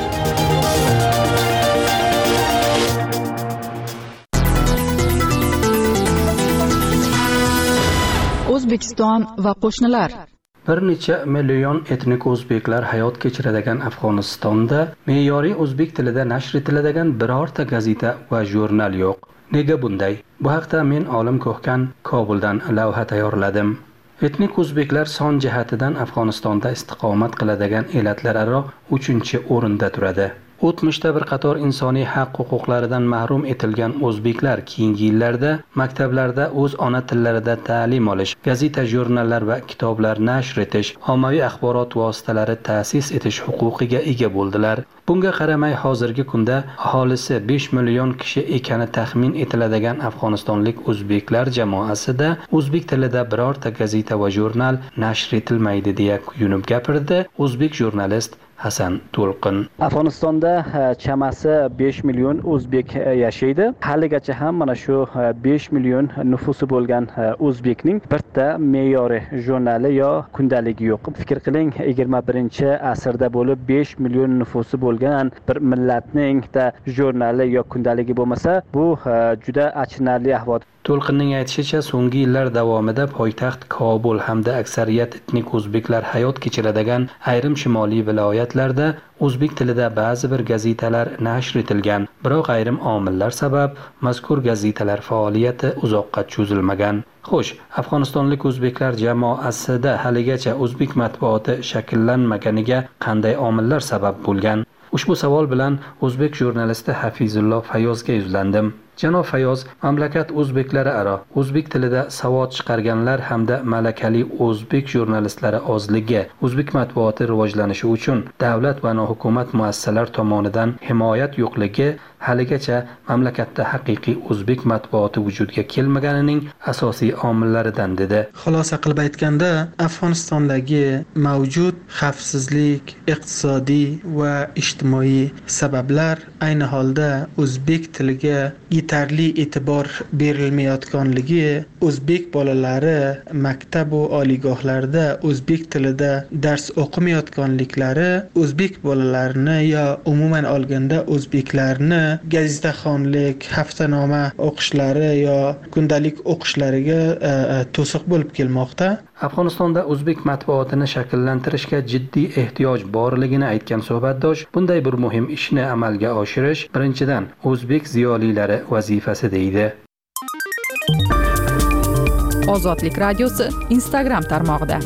O'zbekiston va qo'shnilar. Bir necha million etnik o'zbeklar hayot kechiradigan Afg'onistonda me'yoriy o'zbek tilida nashr etiladigan birorta gazeta va jurnal yo'q. Nega bunday? Bu haqda men Olim Ko'hkan Kobuldan lavha tayyorladim. Etnik o'zbeklar son jihatidan Afg'onistonda istiqomat qiladigan elatlararo uchinchi o'rinda turadi. O'tmishda bir qator insoniy haq-huquqlaridan mahrum etilgan o'zbeklar keyingi yillarda maktablarda o'z ona tillarida ta'lim olish, gazeta, jurnallar va kitoblar nashr etish, ommaviy axborot vositalari ta'sis etish huquqiga ega bo'ldilar. Bunga qaramay hozirgi kunda aholisi besh million kishi ekani taxmin etiladigan afg'onistonlik o'zbeklar jamoasida o'zbek tilida birorta gazeta va jurnal nashr etilmaydi deya kuyunib gapirdi o'zbek jurnalist Hasan To'lqin. Afg'onistonda chamasi besh million o'zbek yashaydi. Haligacha ham mana shu besh million nufusi bo'lgan o'zbekning birta me'yoriy jurnali yo kundaligi yo'q. Fikr qiling, yigirma birinchi asrda bo'lib besh million nufusi bo'lgan bir millatning da jurnali yo kundaligi bo'lmasa, bu juda achinarli ahvol. To'lqinning aytishicha, so'nggi yillar davomida poytaxt Kobul hamda aksariyat etnik o'zbeklar hayot kechiradigan ayrim shimoliy viloyatlarda o'zbek tilida ba'zi bir gazetalar nashr etilgan, biroq ayrim omillar sabab mazkur gazetalar faoliyati uzoqqa cho'zilmagan. Xo'sh, Afg'onistonlik o'zbeklar jamoasida haligacha o'zbek matbuoti shakllanmaganiga qanday omillar sabab bo'lgan? Ushbu savol bilan o'zbek jurnalisti Hafizulloh Fayozga yuzlandim. Janob Fayoz, mamlakat o'zbeklari aro o'zbek tilida savod chiqarganlar hamda malakali o'zbek jurnalistlari ozligi, o'zbek matbuoti rivojlanishi uchun davlat va nohukumat muassasalar tomonidan himoyat yo'qligi haligacha mamlakatda haqiqiy o'zbek matbuoti vujudga kelmaganining asosiy omillaridan dedi. Xulosa qilib aytganda, Afg'onistondagi mavjud xavfsizlik, iqtisodiy va ijtimoiy sabablar ayni holda o'zbek tiliga yetarli e'tibor berilmayotganligi, o'zbek bolalari maktab va oliygohlarda o'zbek tilida dars o'qimayotganliklari, o'zbek bolalarini yo umuman olganda o'zbeklarni gazetaxonlik, haftanoma o'qishlari yo kundalik o'qishlariga to'siq bo'lib kelmoqda. Afg'onistonda o'zbek matbuotini shakllantirishga jiddiy ehtiyoj borligini aytgan suhbatdosh, bunday bir muhim ishni amalga oshirish birinchidan o'zbek ziyolilari vazifasi deydi. Ozodlik radiosi Instagram tarmog'ida. Kundalik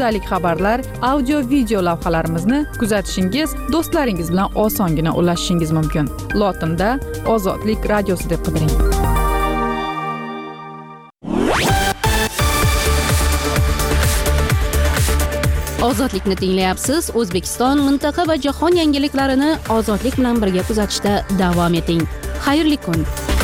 kundalik xabarlar, audio video lavhalarimizni kuzatishingiz, do'stlaringiz bilan osongina ulashishingiz mumkin. Lotinda Ozodlik radiosi deb qidiring. Ozodlikni tinglayapsiz. O'zbekiston, mintaqa va jahon yangiliklarini ozodlik bilan birga kuzatishda davom eting. Xayrli kun.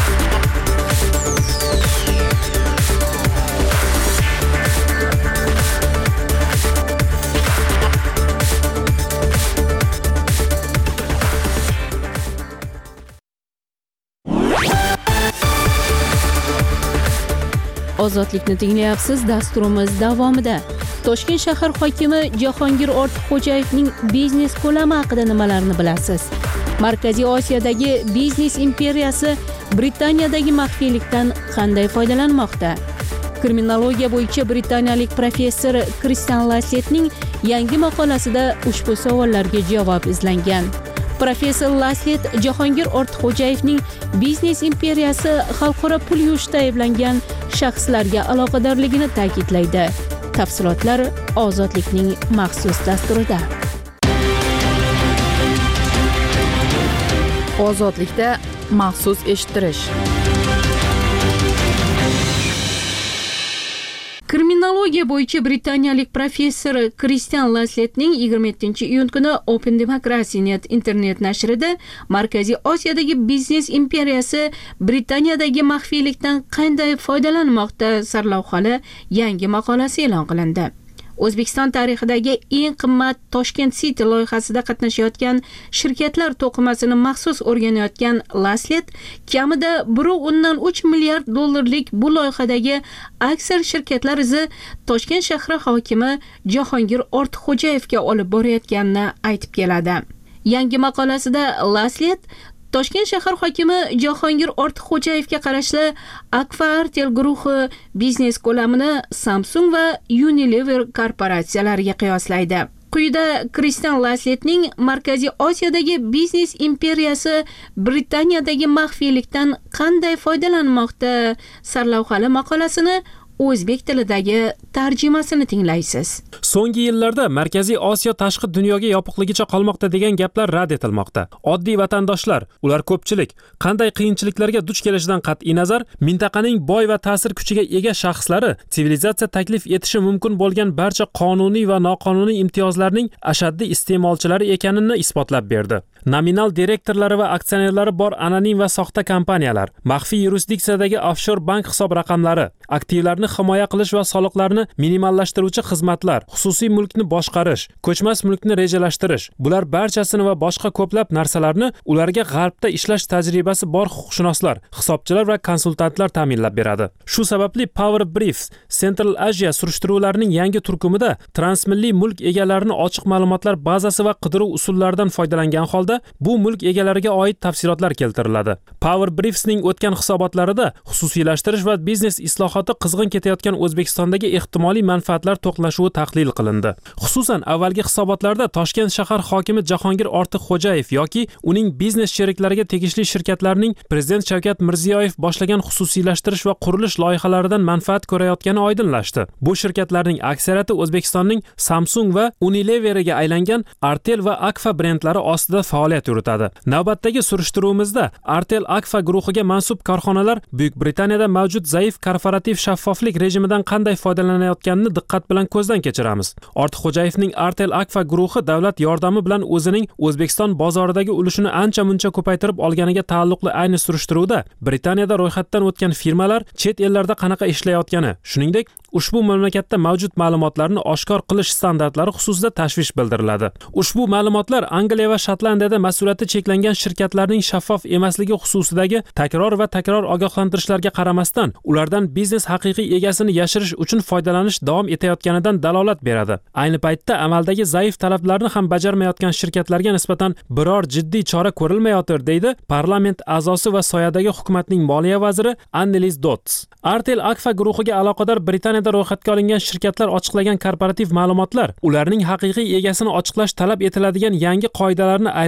Ozodlikni tinglayapsiz. Dasturimiz davomida Toshkent shahar hokimi Jahongir Ortiqxo'jayevning biznes ko'lami haqida nimalarni bilasiz? Markaziy Osiyodagi biznes imperiyasi Britaniyadagi maxfiylikdan qanday foydalanmoqda? Kriminologiya bo'yicha britaniyalik professor Kristian Lasletning yangi maqolasida ushbu savollarga javob izlangan. Professor Laslet Jahongir Ortiqxo'jayevning biznes imperiyasi xalqaro pul yuvishda ayblangan shaxslarga aloqadorligini ta'kidlaydi. Tafsilotlar Ozodlikning maxsus dasturida. Ozodlikda maxsus eshittirish. Kriminologiya bo'yicha britaniyalik professor Kristian Lasletning yigirma yettinchi iyun kuni Open Democracy Net internet nashrida Markaziy Osiyodagi biznes imperiyasi Britaniyadagi maxfiylikdan qanday foydalanmoqda sarlavhali yangi maqolasi e'lon qilindi. O'zbekiston tarixidagi eng qimmat Toshkent City loyihasida qatnashayotgan shirkatlar to'qimasini maxsus o'rganayotgan Laslet kamida bir o'ndan uch milliard dollarlik bu loyihadagi aksar shirkatlar izi Toshkent shahri hokimi Jahongir Ortiqxo'jayevga olib borayotganini aytib keladi. Yangi maqolasida Laslet Toshkent shahar hokimi Jahongir Ortiqxo'jayevga qarashli Akfa Artel guruhi biznes ko'lamini Samsung va Unilever korporatsiyalariga qiyoslaydi. Quyida Kristian Lasletning Markaziy Osiyodagi biznes imperiyasi Britaniyadagi maxfiylikdan qanday foydalanmoqda sarlavhali maqolasini o'zbek tilidagi tarjimasini tinglaysiz. So'nggi yillarda Markaziy Osiyo tashqi dunyoga yopiqligicha qolmoqda degan gaplar rad etilmoqda. Oddiy vatandoshlar, ular ko'pchilik, qanday qiyinchiliklarga duch kelishidan qat'iy nazar, mintaqaning boy va ta'sir kuchiga ega shaxslari sivilizatsiya taklif etishi mumkin bo'lgan barcha qonuniy va noqonuniy imtiyozlarning ashaddiy iste'molchilari ekanini isbotlab berdi. Nominal direktorlari va aksionerlari bor anonim va soxta kompaniyalar, maxfiy yurisdiksiyadagi offshore bank hisob raqamlari, aktivlarni himoya qilish va soliqlarni minimallashtiruvchi xizmatlar, xususiy mulkni boshqarish, ko'chmas mulkni rejalashtirish, bular barchasini va boshqa ko'plab narsalarni ularga g'arbda ishlash tajribasi bor huquqshunoslar, hisobchilar va konsultantlar ta'minlab beradi. Shu sababli Power Briefs Central Asia surishtiruvlarining yangi turkumida transmilliy mulk egalarini ochiq ma'lumotlar bazasi va qidiruv usullaridan foydalangan holda bu mulk egalariga oid tafsilotlar keltiriladi. Power Briefsning o'tgan hisobotlarida xususiylashtirish va biznes islohoti qizg'in ketayotgan O'zbekistondagi ehtimoliy manfaatlar to'qnashuvi tahlil qilindi. Xususan, avvalgi hisobotlarda Toshkent shahar hokimi Jahongir Ortiqxo'jayev yoki uning biznes sheriklariga tegishli shirkatlarning Prezident Shavkat Mirziyoyev boshlagan xususiylashtirish va qurilish loyihalaridan manfaat ko'rayotgani oydinlashdi. Bu shirkatlarning aksariyati O'zbekistonning Samsung va Unileverga aylangan Artel va Akfa brendlari ostida faoliyat yuritadi. Navbatdagi surishtiruvimizda Artel Akfa guruhiga mansub korxonalar Buyuk Britaniyada mavjud zaif korporativ shaffoflik rejimidan qanday foydalanayotganini diqqat bilan ko'zdan kechiramiz. Ortiqxo'jayevning Artel Akfa guruhi davlat yordami bilan o'zining O'zbekiston bozoridagi ulushini ancha-muncha ko'paytirib olganiga taalluqli ayni surishtiruvda Britaniyada ro'yxatdan o'tgan firmalar chet ellarda qanaqa ishlayotgani, shuningdek ushbu mamlakatda mavjud ma'lumotlarni oshkor qilish standartlari xususida tashvish bildiriladi. Ushbu ma'lumotlar Angliya va Shotlandiyada mas'uliyati cheklangan shirkatlarning shaffof emasligi xususidagi takror va takror ogohlantirishlarga qaramasdan, ulardan biznes haqiqiy egasini yashirish uchun foydalanish davom etayotganidan dalolat beradi. Ayni paytda amaldagi zaif talablarni ham bajarmayotgan shirkatlarga nisbatan biror jiddiy chora ko'rilmayotir, deydi parlament a'zosi va soyadagi hukumatning moliya vaziri Anneliz Dodds. Artel Akfa guruhiga aloqador Britaniyada ro'yxatga olingan shirkatlar ochiqlagan korporativ ma'lumotlar ularning haqiqiy egasini ochiqlash talab etiladigan yangi qoidalarni aylanib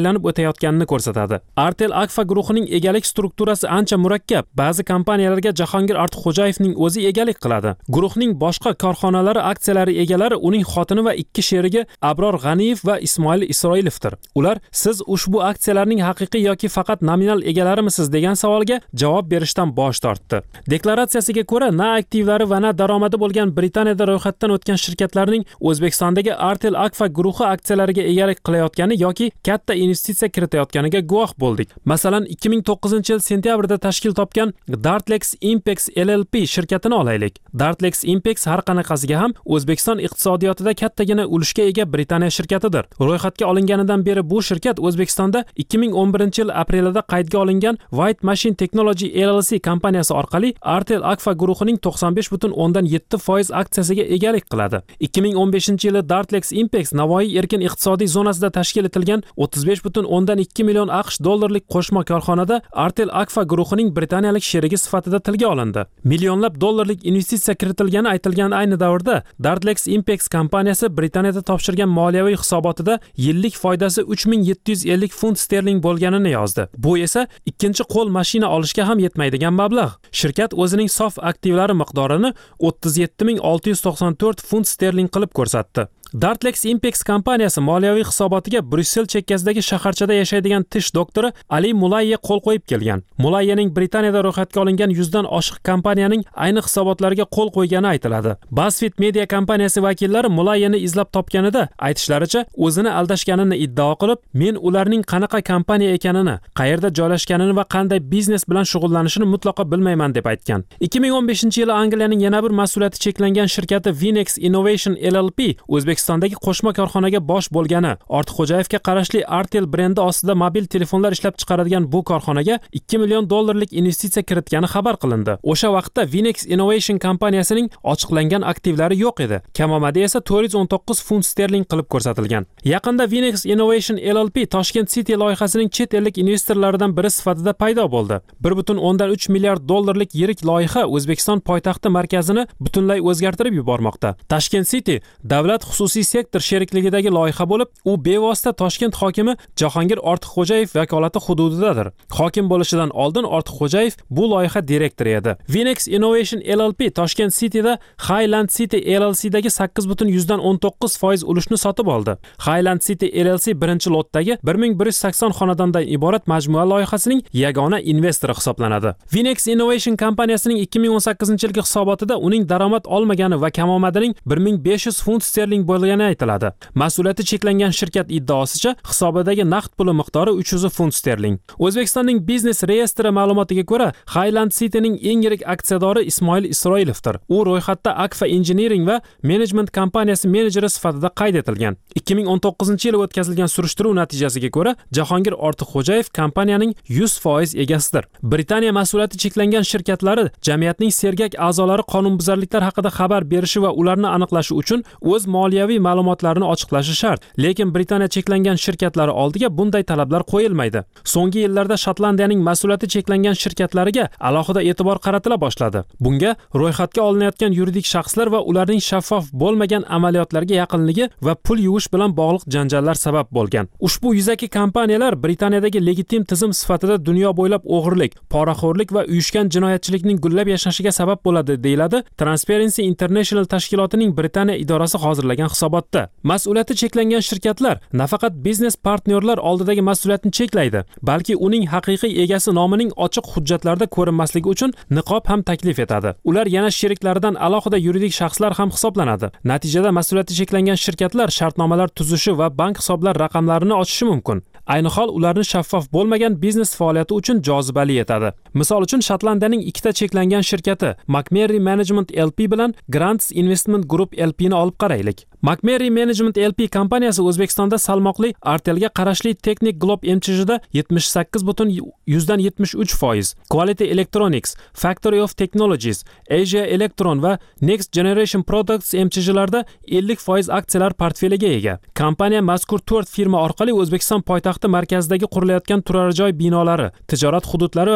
shakillanib o'tayotganini ko'rsatadi. Artel Agfa guruhining egalik strukturasi ancha murakkab. Ba'zi kompaniyalarga Jahongir Ortiqxo'jayevning o'zi egalik qiladi. Guruhning boshqa korxonalari aksiyalari egalari uning xotini va ikki sherigi Abror G'aniyev va Ismoil Isroilovdir. Ular siz ushbu aksiyalarning haqiqiy yoki faqat nominal egalarimisiz degan savolga javob berishdan bosh tortdi. Deklaratsiyasiga ko'ra, na aktivlari va na daromadi bo'lgan Britaniyada ro'yxatdan o'tgan shirkatlarning O'zbekistondagi Artel Agfa guruhi aksiyalariga egalik qilayotgani yoki katta investitsiya kiritayotganiga guvoh bo'ldik. Masalan, ikki ming to'qqizinchi yil sentyabrda tashkil topgan Dartlex Impex L L P shirkatini olaylik. Dartlex Impex har qanaqasiga ham O'zbekiston iqtisodiyotida kattagina ulushga ega Britaniya shirkatidir. Ro'yxatga olinganidan beri bu shirkat O'zbekistonda ikki ming o'n birinchi yil aprelida qaydga olingan White Machine Technology L L C kompaniyasi orqali Artel Agfa guruhining to'qson besh butun o'ndan yetti foiz aksiyasiga egalik qiladi. ikki ming o'n beshinchi yili Dartlex Impex Navoiy erkin iqtisodiy zonasida tashkil etilgan o'ttiz besh butun o'ndan ikki million AQSh dollarlik qo'shma korxonada Artel Agfa guruhining britaniyalik sherigi sifatida tilga olindi. Millionlab dollarlik investitsiya kiritilgani aytilgan ayni davrda Dartlex Impex kompaniyasi Britaniyada topshirgan moliyaviy hisobotida yillik foydasi uch ming yetti yuz ellik funt sterling bo'lganini yozdi. Bu esa ikkinchi qo'l mashina olishga ham yetmaydigan mablag'. Shirkat o'zining sof aktivlari miqdorini o'ttiz yetti ming olti yuz to'qson to'rt funt sterling qilib ko'rsatdi. Dartlex Impex kompaniyasi moliyaviy hisobotiga Bryussel chekkasidagi shaharchada yashaydigan tish doktori Ali Mulayye qo'l qo'yib kelgan. Mulayyening Britaniyada ro'yxatga olingan yuzdan oshiq kompaniyaning ayni hisobotlariga qo'l qo'ygani aytiladi. BuzzFeed media kompaniyasi vakillari Mulayyeni izlab topganida aytishlaricha o'zini aldashganini iddao qilib, men ularning qanaqa kompaniya ekanini, qayerda joylashganini va qanday biznes bilan shug'ullanishini mutlaqo bilmayman deb aytgan. ikki ming o'n beshinchi yili Angliyaning yana bir mas'uliyati cheklangan shirkati Vinex Innovation L L P O'zbek O'zbekistondagi qo'shma korxonaga bosh bo'lgani, Ortiqxo'jayevga qarashli Artel brendi ostida mobil telefonlar ishlab chiqaradigan bu korxonaga ikki million dollarlik investitsiya kiritgani xabar qilindi. O'sha vaqtda Vinex Innovation kompaniyasining ochiqlangan aktivlari yo'q edi. Kamomadi esa to'rt yuz o'n to'qqiz funt sterling qilib ko'rsatilgan. Yaqinda Vinex Innovation L L P Toshkent City loyihasining chet ellik investorlaridan biri sifatida paydo bo'ldi. bir butun o'ndan uch milliard dollarlik yirik loyiha O'zbekiston poytaxti markazini butunlay o'zgartirib yubormoqda. Toshkent City davlat xususiy sektor sherikligidagi loyiha bo'lib, u bevosita Toshkent hokimi Jahongir Ortiqxo'jayev vakolati hududidadir. Hokim bo'lishidan oldin Ortiqxo'jayev bu loyiha direktori edi. Vinex Innovation L L P Toshkent Cityda Highland City L L C dagi sakkiz butun yuzdan o'n to'qqiz foiz ulushni sotib oldi. Highland City L L C birinchi lotdagi bir ming bir yuz sakson xonadondan iborat majmua loyihasining yagona investori hisoblanadi. Vinex Innovation kompaniyasining ikki ming o'n sakkizinchi yilgi hisobotida uning daromad olmagani va kamomadining bir ming besh yuz funt sterling bo'lgani aytiladi. Mas'uliyati cheklangan shirkat iddaosicha hisobidagi naqd puli miqdori uch yuz funt sterling. O'zbekistonning biznes reyestri ma'lumotiga ko'ra, Highland Cityning eng yirik aksiyadori Ismoil Isroilovdir. U ro'yxatda Agfa Engineering va Management kompaniyasi menejeri sifatida qayd etilgan. ikki ming o'n to'qqizinchi yil o'tkazilgan surishtiruv natijasiga ko'ra, Jahongir Ortiqxo'jayev kompaniyaning yuz foiz egasidir. Britaniya mas'uliyati cheklangan shirkatlari jamiyatning sergak a'zolari qonunbuzarliklar haqida xabar berishi va ularni aniqlashi uchun o'z moliyaviy ma'lumotlarini ochiqlashi shart. Lekin Britaniya cheklangan shirkatlari oldiga bunday talablar qo'yilmaydi. So'nggi yillarda Shotlandiyaning mas'uliyati cheklangan shirkatlariga alohida e'tibor qaratila boshladi. Bunga ro'yxatga olinayotgan yuridik shaxslar va ularning shaffof bo'lmagan amaliyotlarga yaqinligi va pul yuvish bilan bog'liq janjallar sabab bo'lgan. Ushbu yuzaki kompaniyalar Britaniyadagi legitim tizim sifatida dunyo bo'ylab o'g'irlik, poraxo'rlik va uyushgan jinoyatchilikning gullab yashashiga sabab bo'ladi, deyiladi Transparency International tashkilotining Britaniya idorasi hozirlagan hisobotda. Mas'uliyati cheklangan shirkatlar nafaqat biznes partnyorlar oldidagi mas'uliyatni cheklaydi, balki uning haqiqiy egasi nomining ochiq hujjatlarda ko'rinmasligi uchun niqob ham taklif etadi. Ular yana sheriklaridan alohida yuridik shaxslar ham hisoblanadi. Natijada mas'uliyati cheklangan shirkatlar shartnomalar tuzishi va bank hisoblar raqamlarini ochishi mumkin. Ayni hol ularni shaffof bo'lmagan biznes faoliyati uchun jozibali etadi. Misol uchun Shotlandiyaning ikkita cheklangan shirkati McMurray Management L P bilan Grants Investment Group L P ni olib qaraylik. McMurray Management L P kompaniyasi O'zbekistonda salmoqli Artelga qarashli Technic Globe M C J'da yetmish sakkiz butun yuzdan yetmish uch foiz, Quality Electronics, Factory of Technologies, Asia Electron va Next Generation Products M C J'larda ellik foiz aksiyalar portfeliga ega. Kompaniya mazkur to'rt firma orqali O'zbekiston poytaxti markazidagi qurilayotgan turar joy binolari, tijorat hududlari va mehmonxona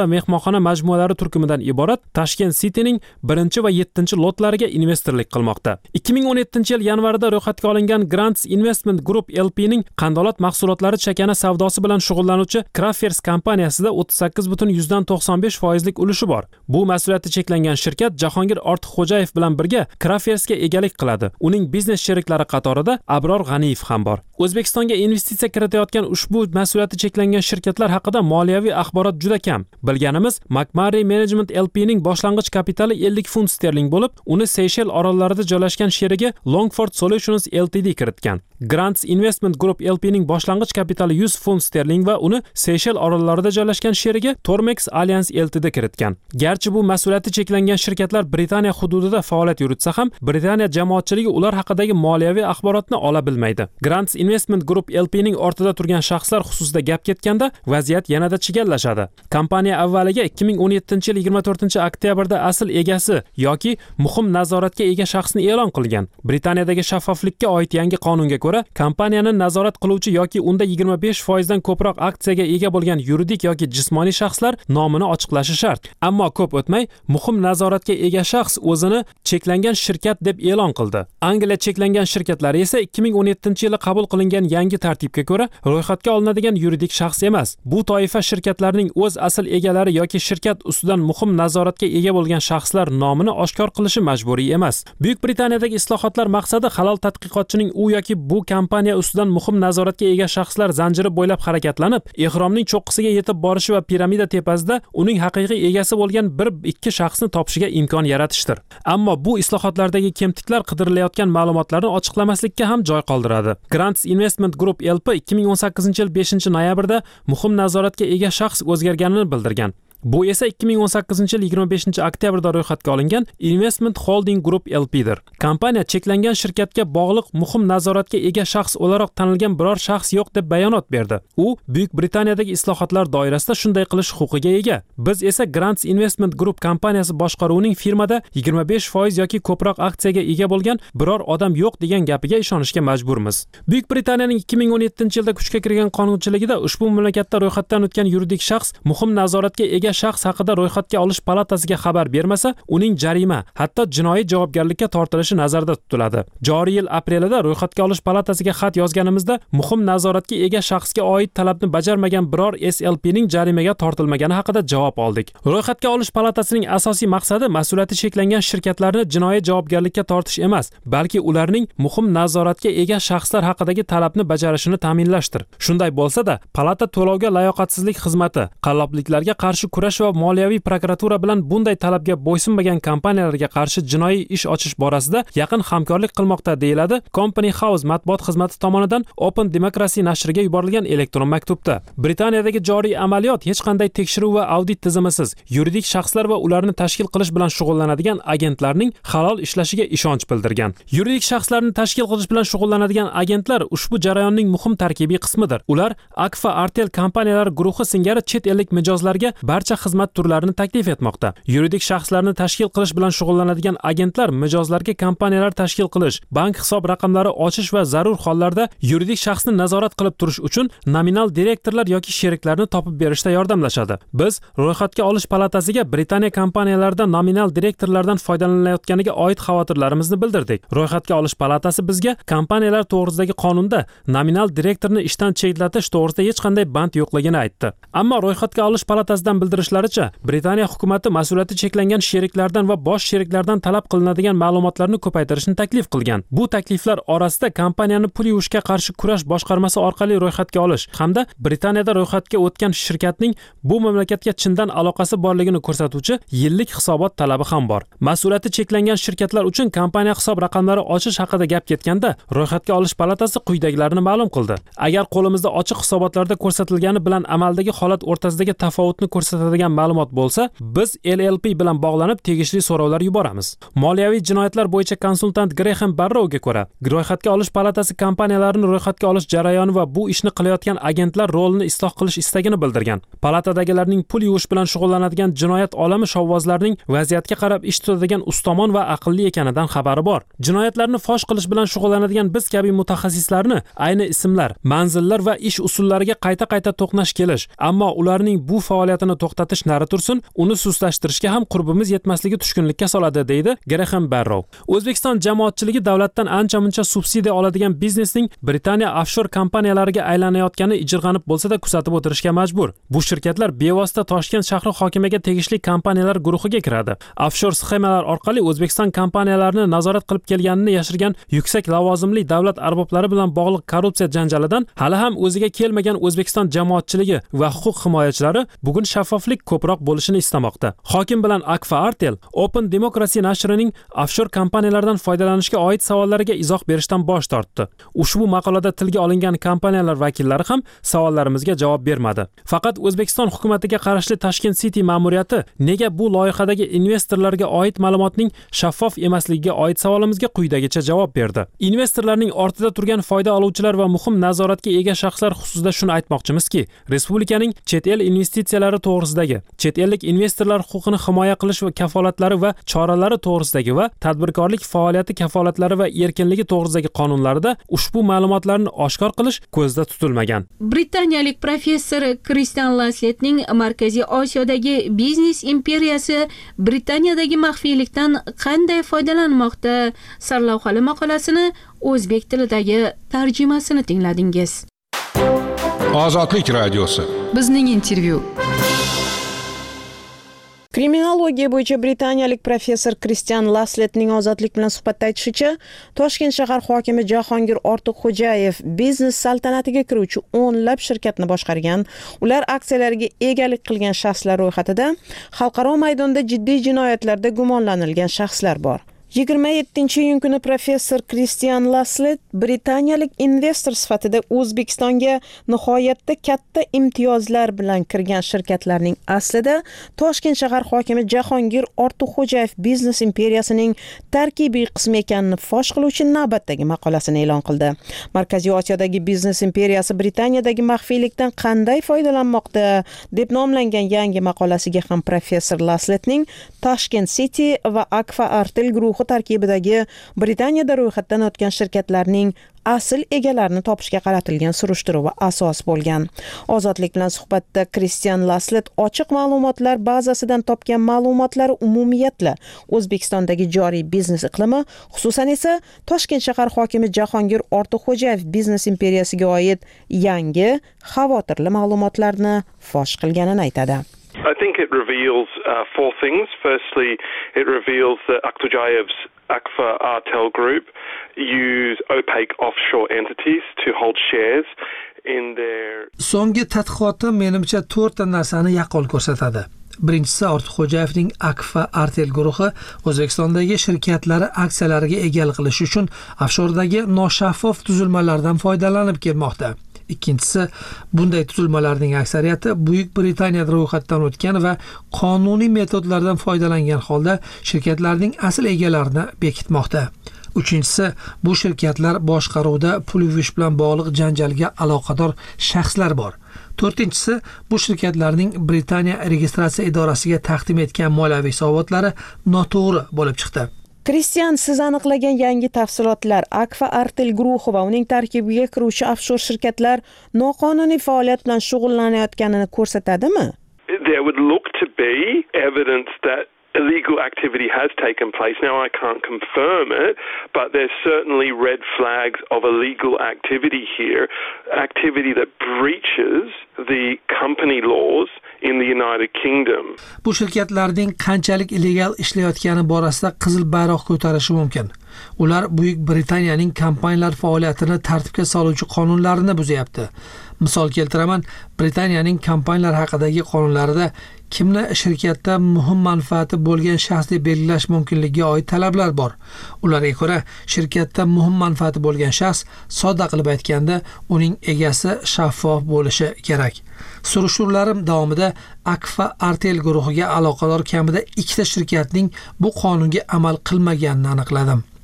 korxona majmualari turkumidan iborat Tashkent City'ning birinchi va yettinchi lotlariga investorlik qilmoqda. ikki ming o'n yettinchi yil yanvarida ro'yxatga olingan Grants Investment Group L P ning qandolat mahsulotlari chakana savdosi bilan shug'ullanuvchi Crafers kompaniyasida o'ttiz sakkiz butun yuzdan to'qson besh foizlik ulushi bor. Bu mas'uliyati cheklangan shirkat Jahongir Ortiqxo'jayev bilan birga Crafersga egalik qiladi. Uning biznes sheriklari qatorida Abror G'aniyev ham bor. O'zbekistonga investitsiya kiritayotgan ushbu mas'uliyati cheklangan shirkatlar haqida moliyaviy axborot juda kam. Bilganimiz, McMurray Management L P ning boshlang'ich kapitali ellik funt sterling bo'lib, uni Seychelles orollarida joylashgan sherigi Longford Solutions Ltd kiritgan. Grants Investment Group L P ning boshlang'ich kapitali yuz funt sterling va uni Seychelles orollarida joylashgan sherigi Tormex Alliance Ltd kiritgan. Garchi bu mas'uliyati cheklangan shirkatlar Britaniya hududida faoliyat yuritsa ham, Britaniya jamoatchiligi ular haqidagi moliyaviy axborotni ola bilmaydi. Grants Investment Group L P ning ortida turgan shaxslar xususida gap ketganda, vaziyat yanada chigallashadi. Kompaniya avvaliga ikki ming o'n yettinchi yil yigirma to'rtinchi oktyabrda asl egasi yoki muhim nazoratga ega shaxsni e'lon qilgan. Britaniyadagi shaffoflikka oid yangi qonunga ko'ra, kompaniyani nazorat qiluvchi yoki unda yigirma besh foizdan ko'proq aksiyaga ega bo'lgan yuridik yoki jismoniy shaxslar nomini ochiqlashi shart. Ammo ko'p o'tmay, muhim nazoratga ega shaxs o'zini cheklangan shirkat deb e'lon qildi. Angliya cheklangan shirkatlari esa ikki ming o'n yettinchi yili qabul qilingan yangi tartibga ko'ra ro'yxatga olinadigan yuridik shaxs emas. Bu toifa shirkatlarning o'z asl egalari yoki shirkat ustidan muhim nazoratga ega bo'lgan shaxslar nomini oshkor qilishi majburiy emas. Buyuk Britaniyadagi islohotlar maqsadi halol tadqiqotchining u yoki bu kompaniya ustidan muhim nazoratga ega shaxslar zanjiri bo'ylab harakatlanib, ehromning cho'qqisiga yetib borishi va piramida tepasida uning haqiqiy egasi bo'lgan bir ikki shaxsni topishiga imkon yaratishdir. Ammo bu islohotlardagi kemtiklar qidirilayotgan ma'lumotlarni ochiqlamaslikka ham joy qoldiradi. Grants Investment Group L P ikki ming o'n sakkizinchi yil beshinchi noyabrda muhim nazoratga ega shaxs o'zgarganini bildirgan. Bu esa ikki ming o'n sakkizinchi yil yigirma beshinchi oktyabrda ro'yxatga olingan Investment Holding Group L P dir. Kompaniya cheklangan shirkatga bog'liq muhim nazoratga ega shaxs o'laroq tanilgan biror shaxs yo'q deb bayonot berdi. U Buyuk Britaniyadagi islohotlar doirasida shunday qilish huquqiga ega. Biz esa Grants Investment Group kompaniyasi boshqaruvining firmada yigirma besh foiz yoki ko'proq aksiyaga ega bo'lgan biror odam yo'q degan gapiga ishonishga majburmiz. Buyuk Britaniyaning ikki ming o'n yettinchi yilda kuchga kirgan qonunchiligida ushbu mamlakatda ro'yxatdan o'tgan yuridik shaxs muhim nazoratga ega shaxs haqida ro'yxatga olish palatasiga xabar bermasa, uning jarima, hatto jinoiy javobgarlikka tortilishi nazarda tutiladi. Joriy yil aprelida ro'yxatga olish palatasiga xat yozganimizda, muhim nazoratga ega shaxsga oid talabni bajarmagan biror S L P ning jarimaga tortilmagani haqida javob oldik. Ro'yxatga olish palatasining asosiy maqsadi mas'uliyati cheklangan shirkatlarni jinoiy javobgarlikka tortish emas, balki ularning muhim nazoratga ega shaxslar haqidagi talabni bajarishini ta'minlashdir. Shunday bo'lsa-da, palata to'lovga layoqatsizlik xizmati, qallobliklarga qarshi kurash va moliyaviy prokuratura bilan bunday talabga bo'ysunmagan kompaniyalarga qarshi jinoiy ish ochish borasida yaqin hamkorlik qilmoqda, deyiladi Company House matbuot xizmati tomonidan Open Democracy nashriga yuborilgan elektron maktubda. Britaniyadagi joriy amaliyot hech qanday tekshiruv va audit tizimisiz yuridik shaxslar va ularni tashkil qilish bilan shug'ullanadigan agentlarning halol ishlashiga ishonch bildirgan. Yuridik shaxslarni tashkil qilish bilan shug'ullanadigan agentlar ushbu jarayonning muhim tarkibiy qismidir. Ular Akfa Artel kompaniyalari guruhi singari chet ellik mijozlarga barcha xizmat turlarini taklif etmoqda. Yuridik shaxslarni tashkil qilish bilan shug'ullanadigan agentlar mijozlarga kompaniyalar tashkil qilish, bank hisob raqamlari ochish va zarur hollarda yuridik shaxsni nazorat qilib turish uchun nominal direktorlar yoki sheriklarni topib berishda yordamlashadi. Biz ro'yxatga olish palatasiga Britaniya kompaniyalarida nominal direktorlardan foydalanilayotganiga oid xavotirlarimizni bildirdik. Ro'yxatga olish palatasi bizga kompaniyalar to'g'risidagi qonunda nominal direktorni ishdan chetlatish to'g'risida hech qanday band yo'qligini aytdi. Ammo ro'yxatga olish palatasidan bildirishlaricha, Britaniya hukumatı mas'uliyati cheklangan sheriklardan va bosh sheriklardan talab qilinadigan ma'lumotlarni ko'paytirishni taklif qilgan. Bu takliflar orasida kompaniyani pul yuvishga qarshi kurash boshqarmasi orqali ro'yxatga olish hamda Britaniyada ro'yxatga o'tgan shirkatning bu mamlakatga chindan aloqasi borligini ko'rsatuvchi yillik hisobot talabi ham bor. Mas'uliyati cheklangan shirkatlar uchun kompaniya hisob raqamlari ochish haqida gap ketganda, ro'yxatga olish palatasi quyidagilarni ma'lum qildi. Agar qo'limizda ochiq hisobotlarda ko'rsatilgani bilan amaldagi holat o'rtasidagi tafovutni ko'rsatadigan ma'lumot bo'lsa, biz L L P bilan bog'lanib tegishli so'rovlar yuboramiz. Moliyaviy jinoyatlar bo'yicha konsultant Graham Barrowga ko'ra, ro'yxatga olish palatasi kompaniyalarni ro'yxatga olish jarayoni va bu ishni qilayotgan agentlar rolini isloh qilish istagini bildirgan. Palatadagilarning pul yuvish bilan shug'ullanadigan jinoyat olami shovvozlarning vaziyatga qarab ish tutadigan ustomon va aqlli ekanidan xabari bor. Jinoyatlarni fosh qilish bilan shug'ullanadigan biz kabi mutaxassislarni ayni ismlar, manzillar va ish usullariga qayta-qayta to'qnash kelish, ammo ularning bu faoliyatini to'xtatib to'xtatish nari tursin, uni suslashtirishga ham qurbimiz yetmasligi tushkunlikka soladi, deydi Graham Barrow. O'zbekiston jamoatchiligi davlatdan ancha-muncha subsidiya oladigan biznesning Britaniya offshor kompaniyalariga aylanayotgani ijirg'anib bo'lsa-da kuzatib o'tirishga majbur. Bu shirkatlar bevosita Toshkent shahri hokimiga tegishli kompaniyalar guruhiga kiradi. Offshor sxemalar orqali O'zbekiston kompaniyalarini nazorat qilib kelganini yashirgan yuksak lavozimli davlat arboblari bilan bog'liq korrupsiya janjalidan hali ham o'ziga kelmagan O'zbekiston jamoatchiligi va huquq himoyachilari bugun shaffoflik ko'proq bo'lishini istamoqda. Hokim bilan Akfa Artel Open Democracy nashrining offshor kompaniyalardan foydalanishga oid savollariga izoh berishdan bosh tortdi. Ushbu maqolada tilga olingan kompaniyalar vakillari ham savollarimizga javob bermadi. Faqat O'zbekiston hukumatiga qarashli Tashkent City ma'muriyati nega bu loyihadagi investorlarga oid ma'lumotning shaffof emasligiga oid savolimizga quyidagicha javob berdi. Investorlarning ortida turgan foyda oluvchilar va muhim nazoratga ega shaxslar xususida shuni aytmoqchimizki, respublikaning chet el investitsiyalari to'g'risidagi, chet ellik investorlar huquqini himoya qilish va kafolatlari va choralari to'g'risidagi va tadbirkorlik faoliyati kafolatlari va erkinligi to'g'risidagi qonunlarida ushbu ma'lumotlarni oshkor qilish ko'zda tutilmagan. Britaniyalik professor Kristian Lasletning Markaziy Osiyodagi biznes imperiyasi Britaniyadagi maxfiylikdan qanday foydalanmoqda sarlavhali maqolasini o'zbek tilidagi tarjimasini tingladingiz. Ozodlik radiosi. Bizning intervyu. Kriminologiya bo'yicha britaniyalik professor Kristian Lasletning Ozodlik bilan suhbatda aytishicha, Toshkent shahar hokimi Jahongir Ortiqxo'jayev biznes saltanatiga kiruvchi o'nlab shirkatni boshqargan, ular aksiyalariga egalik qilgan shaxslar ro'yxatida xalqaro maydonda jiddiy jinoyatlarda gumonlanilgan shaxslar bor. yigirma yettinchi iyun kuni professor Kristian Laslet britaniyalik investor sifatida O'zbekistonga nihoyatda katta imtiyozlar bilan kirgan shirkatlarning aslida Toshkent shahar hokimi Jahongir Ortiqxo'jayev biznes imperiyasining tarkibiy qismi ekanini fosh qiluvchi navbatdagi maqolasini e'lon qildi. Markaziy Osiyodagi biznes imperiyasi Britaniyadagi maxfiylikdan qanday foydalanmoqda deb nomlangan yangi maqolasiga ham professor Lasletning Tashkent City va Akfa Artel guruhi tarkibidagi Britaniyada ro'yxatdan o'tgan shirkatlarning asl egalarini topishga qaratilgan surishtiruvi asos bo'lgan. Ozodlik bilan suhbatda Kristian Laslet ochiq ma'lumotlar bazasidan topgan ma'lumotlari umumiyatla O'zbekistondagi joriy biznes iqlimi, xususan esa Toshkent shahar hokimi Jahongir Ortiqxo'jayev biznes imperiyasiga oid yangi xavotirli ma'lumotlarni fosh qilganini aytadi. I think it reveals uh, four things. Firstly, it reveals that Ortiqxo'jayev's Akfa Artel Group use opaque offshore entities to hold shares in their... So'nggi tadqiqotim menimcha to'rtta narsani yaqqol ko'rsatadi. Birinchisi, Ortiqxo'jayevning Akfa Artel guruhi O'zbekistondagi shirkatlari aksiyalariga egalik qilish uchun offshordagi noshaffof tuzilmalardan foydalanib kelmoqda. Ikkinchisi, bunday tuzilmalarning aksariyati Buyuk Britaniyada ro'yxatdan o'tgan va qonuniy metodlardan foydalangan holda shirkatlarning asl egalarini bekitmoqda. Uchinchisi, bu shirkatlar boshqaruvida pul yuvish bilan bog'liq janjalga aloqador shaxslar bor. To'rtinchisi, bu shirkatlarning Britaniya registratsiya idorasiga taqdim etgan moliyaviy hisobotlari noto'g'ri bo'lib chiqdi. Kristian, siz aniqlagan yangi tafsilotlar Akfa Artel guruhi va uning tarkibiga kiruvchi offshore shirkatlar noqonuniy faoliyat bilan shug'ullanayotganini ko'rsatadimi? There would look to be evidence that illegal activity has taken place. Now, I can't confirm it, but there's certainly red flags of illegal activity here, activity that breaches the company laws in the United Kingdom. Bu shirkatlarning qanchalik illegal ishlayotgani borasida qizil bayroq ko'tarishi mumkin. Ular Buyuk Britaniyaning kompaniyalar faoliyatini tartibga soluvchi qonunlarini buzyapti. Misol keltiraman, Britaniyaning kompaniyalar haqidagi qonunlarida kimni shirkatda muhim manfaati bo'lgan shaxs deb belgilash mumkinligiga oid talablar bor. Ularga ko'ra, shirkatda muhim manfaati bo'lgan shaxs, sodda qilib aytganda, uning egasi shaffof bo'lishi kerak. Surishtiruvlarim davomida Akfa Artel guruhiga aloqador kamida ikkita shirkatning bu qonunga amal qilmaganini aniqladim.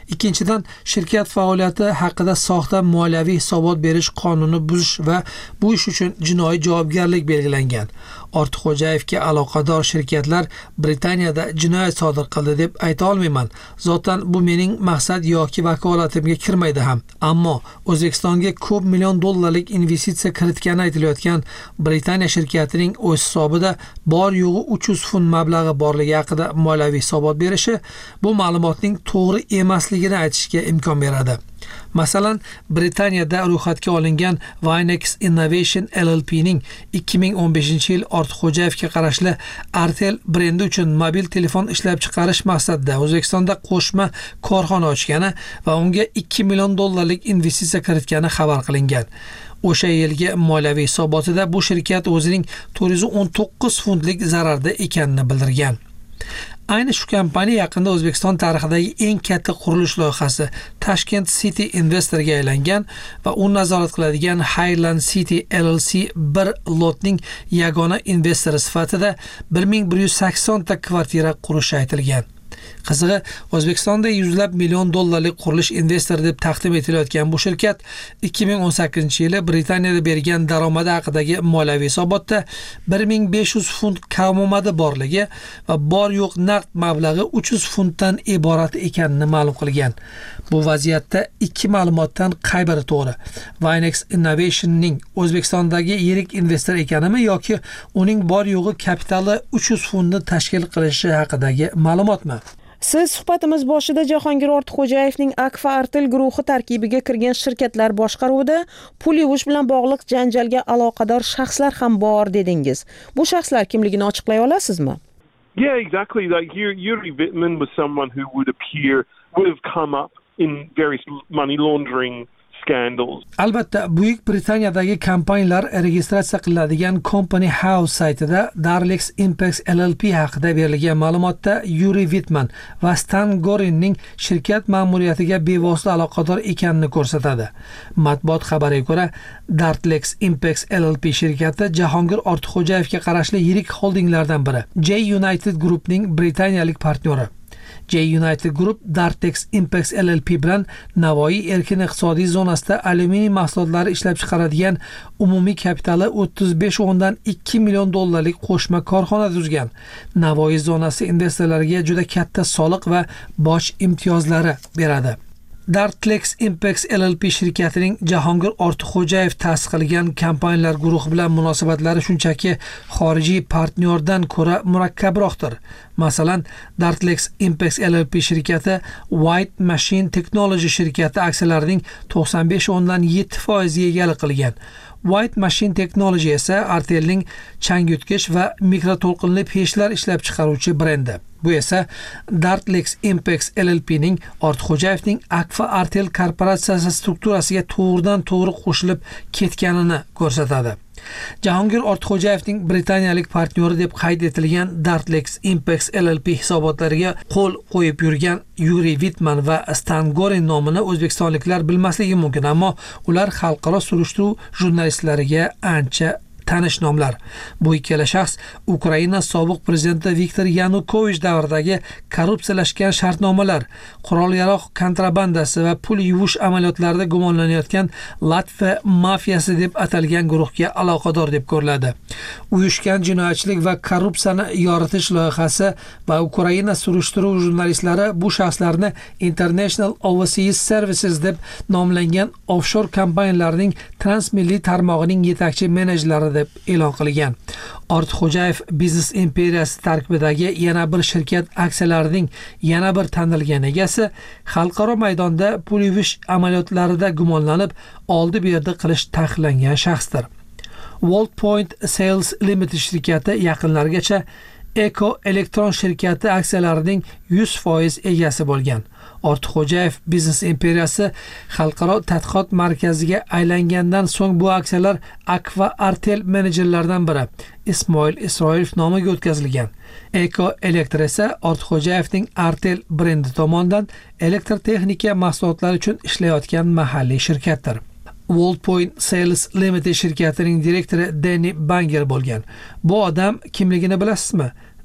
Ikkinchidan, shirkat faoliyati haqida soxta moliyaviy hisobot berish qonunini buzish va bu ish uchun jinoiy javobgarlik belgilangan. Ortiqxo'jayevga aloqador shirkatlar Britaniyada jinoyat sodir qildi deb ayta olmayman. Zotan bu mening maqsad yoki vakolatimga kirmaydi ham. Ammo O'zbekistonga ko'p million dollarlik investitsiya kiritgani aytilayotgan Britaniya shirkatining o'z hisobida bor yo'g'i uch yuz funt mablag'i borligi haqida moliyaviy hisobot berishi bu ma'lumotning to'g'ri emasligini aytishga imkon beradi. Masalan, Britaniyada ro'yxatga olingan Vinex Innovation L L P ning ikki ming o'n beshinchi yil Ortiqxo'jayevga qarashli Artel brendi uchun mobil telefon ishlab chiqarish maqsadida O'zbekistonda qo'shma korxona ochgani va unga ikki million dollarlik investitsiya kiritgani xabar qilingan. O'sha yilgi moliyaviy hisobotida bu shirkat o'zining to'rt yuz o'n to'qqiz funtlik zararda ekanini bildirgan. Ayni shu kompaniya yaqinda O'zbekiston tarixidagi eng katta qurilish loyihasi Tashkent City Investorga aylangan va uni nazorat qiladigan Highland City L L C bir lotning yagona investori sifatida bir ming bir yuz sakson ta kvartira qurishi aytilgan. Qizig'i, O'zbekistonda yuzlab million dollarlik qurilish investori deb taqdim etilayotgan bu shirkat ikki ming o'n sakkizinchi yili Britaniyada bergan daromadi haqidagi moliyaviy hisobotda bir ming besh yuz funt kamomadi borligi va bor yo'q naqd mablag'i uch yuz funtdan iborat ekanini ma'lum qilgan. Bu vaziyatda ikki ma'lumotdan qay biri to'g'ri? Vinex Innovation'ning O'zbekistondagi yirik investor ekanimi yoki uning bor yo'g'i kapitali uch yuz funtni tashkil qilishi haqidagi ma'lumotmi? Siz suhbatimiz boshida Jahongir Ortiqxo'jayevning Akfa Artel guruhi tarkibiga kirgan shirkatlar boshqaruvida pul yuvish bilan bog'liq janjalga aloqador shaxslar ham bor dedingiz. Bu shaxslar kimligini ochiqlay olasizmi? Yeah, exactly. Like Yuri Wittman was someone who would appear would have come up in various money laundering scandals. Albatta, Buyuk Britaniyadagi kompaniyalar registratsiya qilinadigan Company House saytida Darlex Impex L L P haqida berilgan ma'lumotda Yuri Wittman va Stan Gorinning shirkat ma'muriyatiga bevosita aloqador ekanini ko'rsatadi. Matbuot xabariga ko'ra, Darlex Impex L L P shirkati Jahongir Ortiqxo'jayevga qarashli yirik holdinglardan biri. J United Groupning britaniyalik partneri. J United Group Dartex Impex L L P bilan Navoiy erkin iqtisodiy zonasida alyuminiy mahsulotlari ishlab chiqaradigan umumiy kapitali o'ttiz besh o'ndan ikki million dollarlik qo'shma korxona tuzgan. Navoiy zonasi investorlarga juda katta soliq va boj imtiyozlari beradi. Dartex Impex L L P shirkatining Jahongir Ortiqxo'jayev ta'sis qilgan kompaniyalar guruhi bilan munosabatlari shunchaki xorijiy partnyordan ko'ra murakkabroqdir. Masalan, Dartex Impex L L P shirkati White Machine Technology shirkati aksiyalarining to'qson besh o'ndan yetti foiziga egalik qilgan. White Machine Technology esa Artelning changyutgich va mikroto'lqinli pechlar ishlab chiqaruvchi brendi. Bu esa Dartex Impex L L P ning Ortiqxo'jayevning Akfa Artel korporatsiyasi strukturasiga to'g'ridan to'g'ri qo'shilib ketganini ko'rsatadi. Jahongir Ortiqxo'jayevning britaniyalik partneri deb qayd etilgan Dartex Impex L L P hisobotlariga qo'l qo'yib yurgan Yuri Wittman va Stan Gorin nomini o'zbekistonliklar bilmasligi mumkin, ammo ular xalqaro surishtiruv jurnalistlariga ancha tanish nomlar. Bu ikkala shaxs Ukraina sobiq prezidenti Viktor Yanukovich davridagi korrupsiyalashgan shartnomalar, qurol-yarog' kontrabandasi va pul yuvish amaliyotlarida gumonlanayotgan Latviya mafiyasi deb atalgan guruhga aloqador deb ko'riladi. Uyushgan jinoyatchilik va korrupsiyani yoritish loyihasi va Ukraina surishtiruv jurnalistlari bu shaxslarni International Overseas Services deb nomlangan offshore kompaniyalarning transmilliy tarmog'ining yetakchi menejerlari deb e'lon qilgan. Ortiqxo'jayev biznes imperiyasi tarkibidagi yana bir shirkat aksiyalarining yana bir tanilgan egasi xalqaro maydonda pul yuvish amaliyotlarida gumonlanib, oldi berdi qilish taqiqlangan shaxsdir. World Point Sales Limited shirkati yaqinlargacha Eko Elektron shirkati aksiyalarining yuz foiz egasi bo'lgan. Ortiqxo'jayev biznes imperiyasi xalqaro tadqiqot markaziga aylangandan so'ng bu aksiyalar Akfa Artel menejerlaridan biri Ismoil Isroilov nomiga o'tkazilgan. Eko Elektr esa Ortiqxo'jayevning Artel brendi tomonidan elektr texnika mahsulotlari uchun ishlayotgan mahalliy shirkatdir. World Point Sales Limited shirkatining direktori Danny Banger bo'lgan. Bu odam kimligini bilasizmi?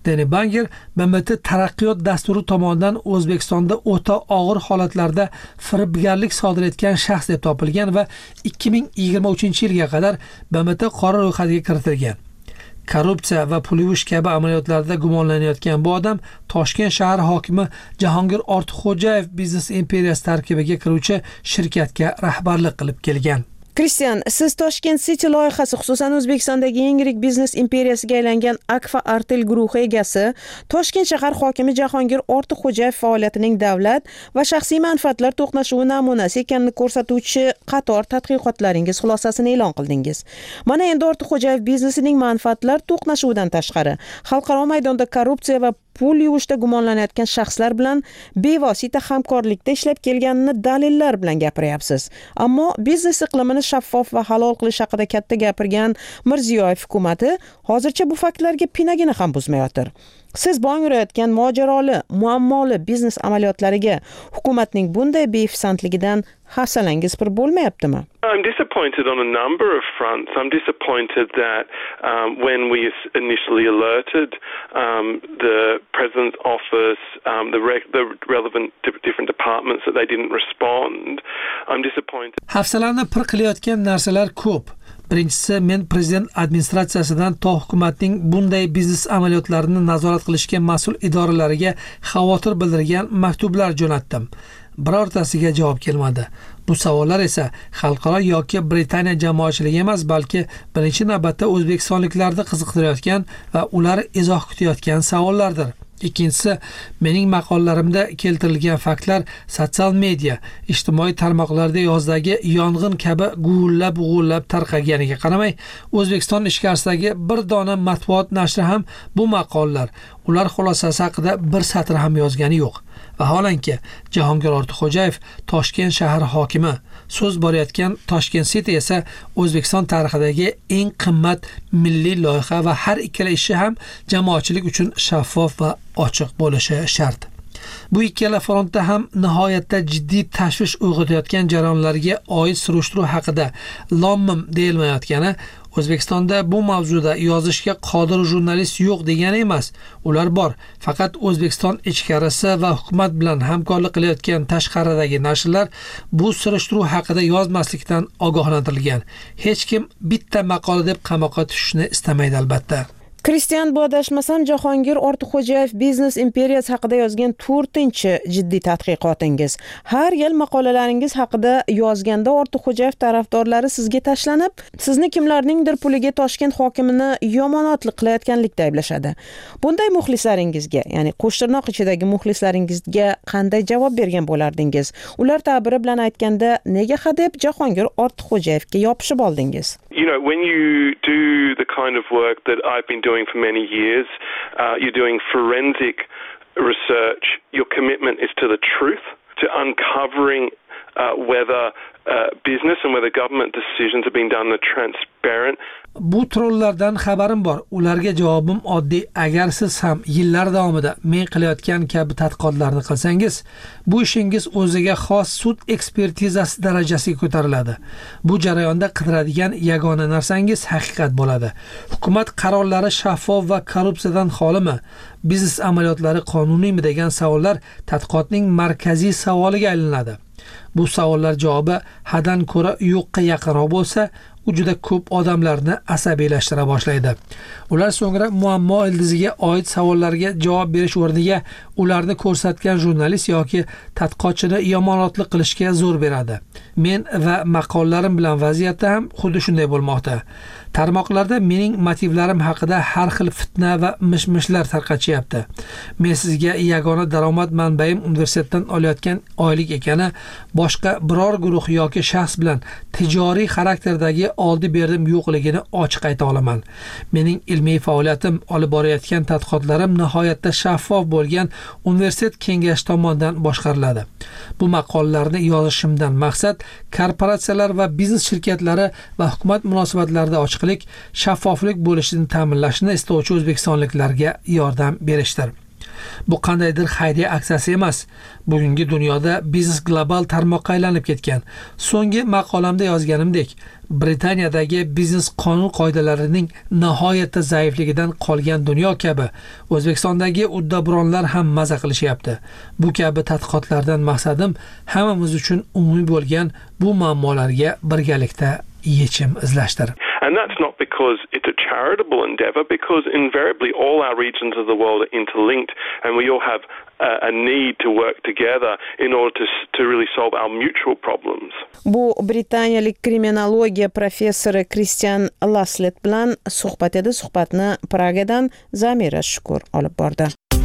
Deni Banger B M T taraqqiyot dasturi tomonidan O'zbekistonda o'ta og'ir holatlarda firibgarlik sodir etgan shaxs deb topilgan va ikki ming yigirma uchinchi yilga qadar B M T qora ro'yxatiga kiritilgan. Korrupsiya va pul yuvish kabi amaliyotlarda gumonlanayotgan bu odam Toshkent shahar hokimi Jahongir Ortiqxo'jayev biznes imperiyasi tarkibiga kiruvchi shirkatga rahbarlik qilib kelgan. Kristian, siz Toshkent City loyihasi, xususan O'zbekistondagi eng yirik biznes imperiyasiga aylangan Akfa Artel guruhi egasi, Toshkent shahar hokimi Jahongir Ortiqxo'jayev faoliyatining davlat va shaxsiy manfaatlar to'qnashuvi namunasi ekanini ko'rsatuvchi qator tadqiqotlaringiz xulosasini e'lon qildingiz. Mana endi Ortiqxo'jayev biznesining manfaatlar to'qnashuvidan tashqari, xalqaro maydonda korrupsiya va pul yuvishda gumonlanayotgan shaxslar bilan bevosita hamkorlikda ishlab kelganini dalillar bilan gapiryapsiz. Ammo biznes iqlimini shaffof va halol qilish haqida katta gapirgan Mirziyoyev hukumatı hozircha bu faktlarga pinagini ham buzmayotir. Siz bong urayotgan mojaroli, muammoli biznes amaliyotlariga hukumatning bunday beifsandligidan hafsalangiz bir bo'lmayaptimi? I'm disappointed on a number of fronts. I'm disappointed that um, when we initially alerted um, the President's office, um, the, re- the relevant different departments, that they didn't respond. I'm disappointed. Hafsalanib pir qilayotgan narsalar ko'p. Birinchisi, men prezident administratsiyasidan to hukumatning bunday biznes amaliyotlarini nazorat qilishga mas'ul idoralariga xavotir bildirgan maktublar jo'natdim. Birortasiga javob kelmadi. Bu savollar esa xalqaro yoki Britaniya jamoatchiligi emas, balki birinchi navbatda o'zbekistonliklarni qiziqtirayotgan va ular izoh kutayotgan savollardir. Ikkinchisi, mening maqolalarimda keltirilgan faktlar sotsial media, ijtimoiy tarmoqlarda yozdagi yong'in kabi guvullab-g'uvullab tarqaganiga qaramay, O'zbekiston ichkarisidagi bir dona matbuot nashri ham bu maqolalar, ular xulosasi haqida bir satr ham yozgani yo'q. Vaholanki, Jahongir Ortiqxo'jayev Toshkent shahar hokimi, so'z borayotgan Toshkent City esa O'zbekiston tarixidagi eng qimmat milliy loyiha va har ikkala ishi ham jamoatchilik uchun shaffof va ochiq bo'lishi shart. Bu ikkala frontda ham nihoyatda jiddiy tashvish uyg'otayotgan jarayonlarga oid surishtiruv haqida lom-mim deyilmayotgani O'zbekistonda bu mavzuda yozishga qodir jurnalist yo'q degani emas. Ular bor. Faqat O'zbekiston ichkarisi va hukumat bilan hamkorlik qilayotgan tashqaridagi nashrlar bu surishtiruv haqida yozmaslikdan ogohlantirilgan. Hech kim bitta maqola deb qamoqqa tushishni istamaydi albatta. Kristian, bu adashmasam Jahongir Ortiqxo'jayev biznes imperiyasi haqida yozgan to'rtinchi jiddiy tadqiqotingiz. Har yil maqolalaringiz haqida yozganda Ortiqxo'jayev tarafdorlari sizga tashlanib, sizni kimlarningdir puliga Toshkent hokimini yomonotlik qilayotganlikda ayblashadi. Bunday muxlislaringizga, ya'ni qo'shtirnoq ichidagi muxlislaringizga qanday javob bergan bo'lardingiz? Ular ta'biri bilan aytganda, nega hadeb Jahongir Ortiqxo'jayevga yopishib oldingiz? You know, when you do the kind of work that I've been doing for many years, uh, you're doing forensic research, your commitment is to the truth, to uncovering uh, whether uh, business and whether government decisions have been done in a transparent. Bu trollardan xabarim bor. Ularga javobim oddiy. Agar siz ham yillar davomida men qilayotgan kabi tadqiqotlarni qilsangiz, bu ishingiz o'ziga xos sud ekspertizasi darajasiga ko'tariladi. Bu jarayonda qidiradigan yagona narsangiz haqiqat bo'ladi. Hukumat qarorlari shaffof va korrupsiyadan xolimi? Biznes amaliyotlari qonuniymi degan savollar tadqiqotning markaziy savoliga aylanadi. Bu savollar javobi haddan ko'ra yo'qqa yaqinroq bo'lsa, u juda ko'p odamlarni asabiylashtira boshlaydi. Ular so'ngra muammo ildiziga oid savollarga javob berish o'rniga ularni ko'rsatgan jurnalist yoki tadqiqotchini yomonotlik qilishga zo'r beradi. Men va maqolalarim bilan vaziyatda ham xuddi shunday bo'lmoqda. Tarmoqlarda mening motivlarim haqida har xil fitna va mishmishlar tarqatyapti. Men sizga yagona daromad manbaim universitetdan olayotgan oylik ekani, boshqa biror guruh yoki shaxs bilan tijoriy xarakterdagi oldi-berdim yo'qligini ochiq ayta olaman. Mening ilmiy faoliyatim, olib borayotgan tadqiqotlarim nihoyatda shaffof bo'lgan universitet kengashi tomonidan boshqariladi. Bu maqolalarni yozishimdan maqsad korporatsiyalar va biznes shirkatlari va hukumat munosabatlarida ochiqlik, shaffoflik bo'lishini ta'minlashni istovchi o'zbekistonliklarga yordam berishdir. Bu qandaydir xayriya aksiyasi emas. Bugungi dunyoda biznes global tarmoqqa aylanib ketgan. So'nggi maqolamda yozganimdek, Britaniyadagi biznes qonun qoidalarining nihoyatda zaifligidan qolgan dunyo kabi O'zbekistondagi uddaburonlar ham maza qilishyapti. Bu kabi tadqiqotlardan maqsadim hammamiz uchun umumiy bo'lgan bu muammolarga birgalikda yechim izlashdir. And that's not because it's a charitable endeavour, because invariably all our regions of the world are interlinked and we all have a, a need to work together in order to, to really solve our mutual problems. Bu Britaniyalik kriminologiya professori Kristian Laslet bilan suhbat edi. Suhbatni Pragadan Zamira Shukur olib bordi.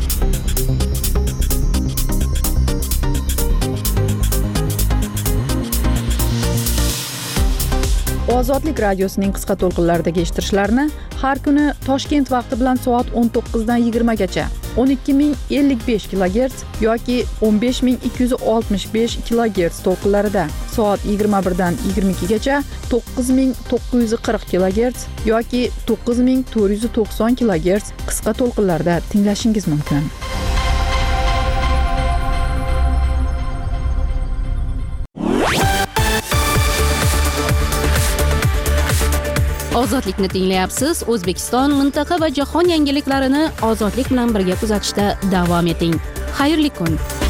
Ozodlik radiosining qisqa to'lqinlaridagi eshittirishlarni har kuni Toshkent vaqti bilan soat o'n to'qqizdan yigirma gacha o'n ikki ming ellik besh kilogerts yoki o'n besh ming ikki yuz oltmish besh kilogerts to'lqinlarida, soat yigirma birdan yigirma ikki gacha to'qqiz ming to'qqiz yuz qirq kilogerts yoki to'qqiz ming to'rt yuz to'qson kilogerts qisqa to'lqinlarda tinglashingiz mumkin. Ozodlikni tinglayapsiz. O'zbekiston, mintaqa va jahon yangiliklarini ozodlik bilan birga kuzatishda davom eting. Xayrli kun.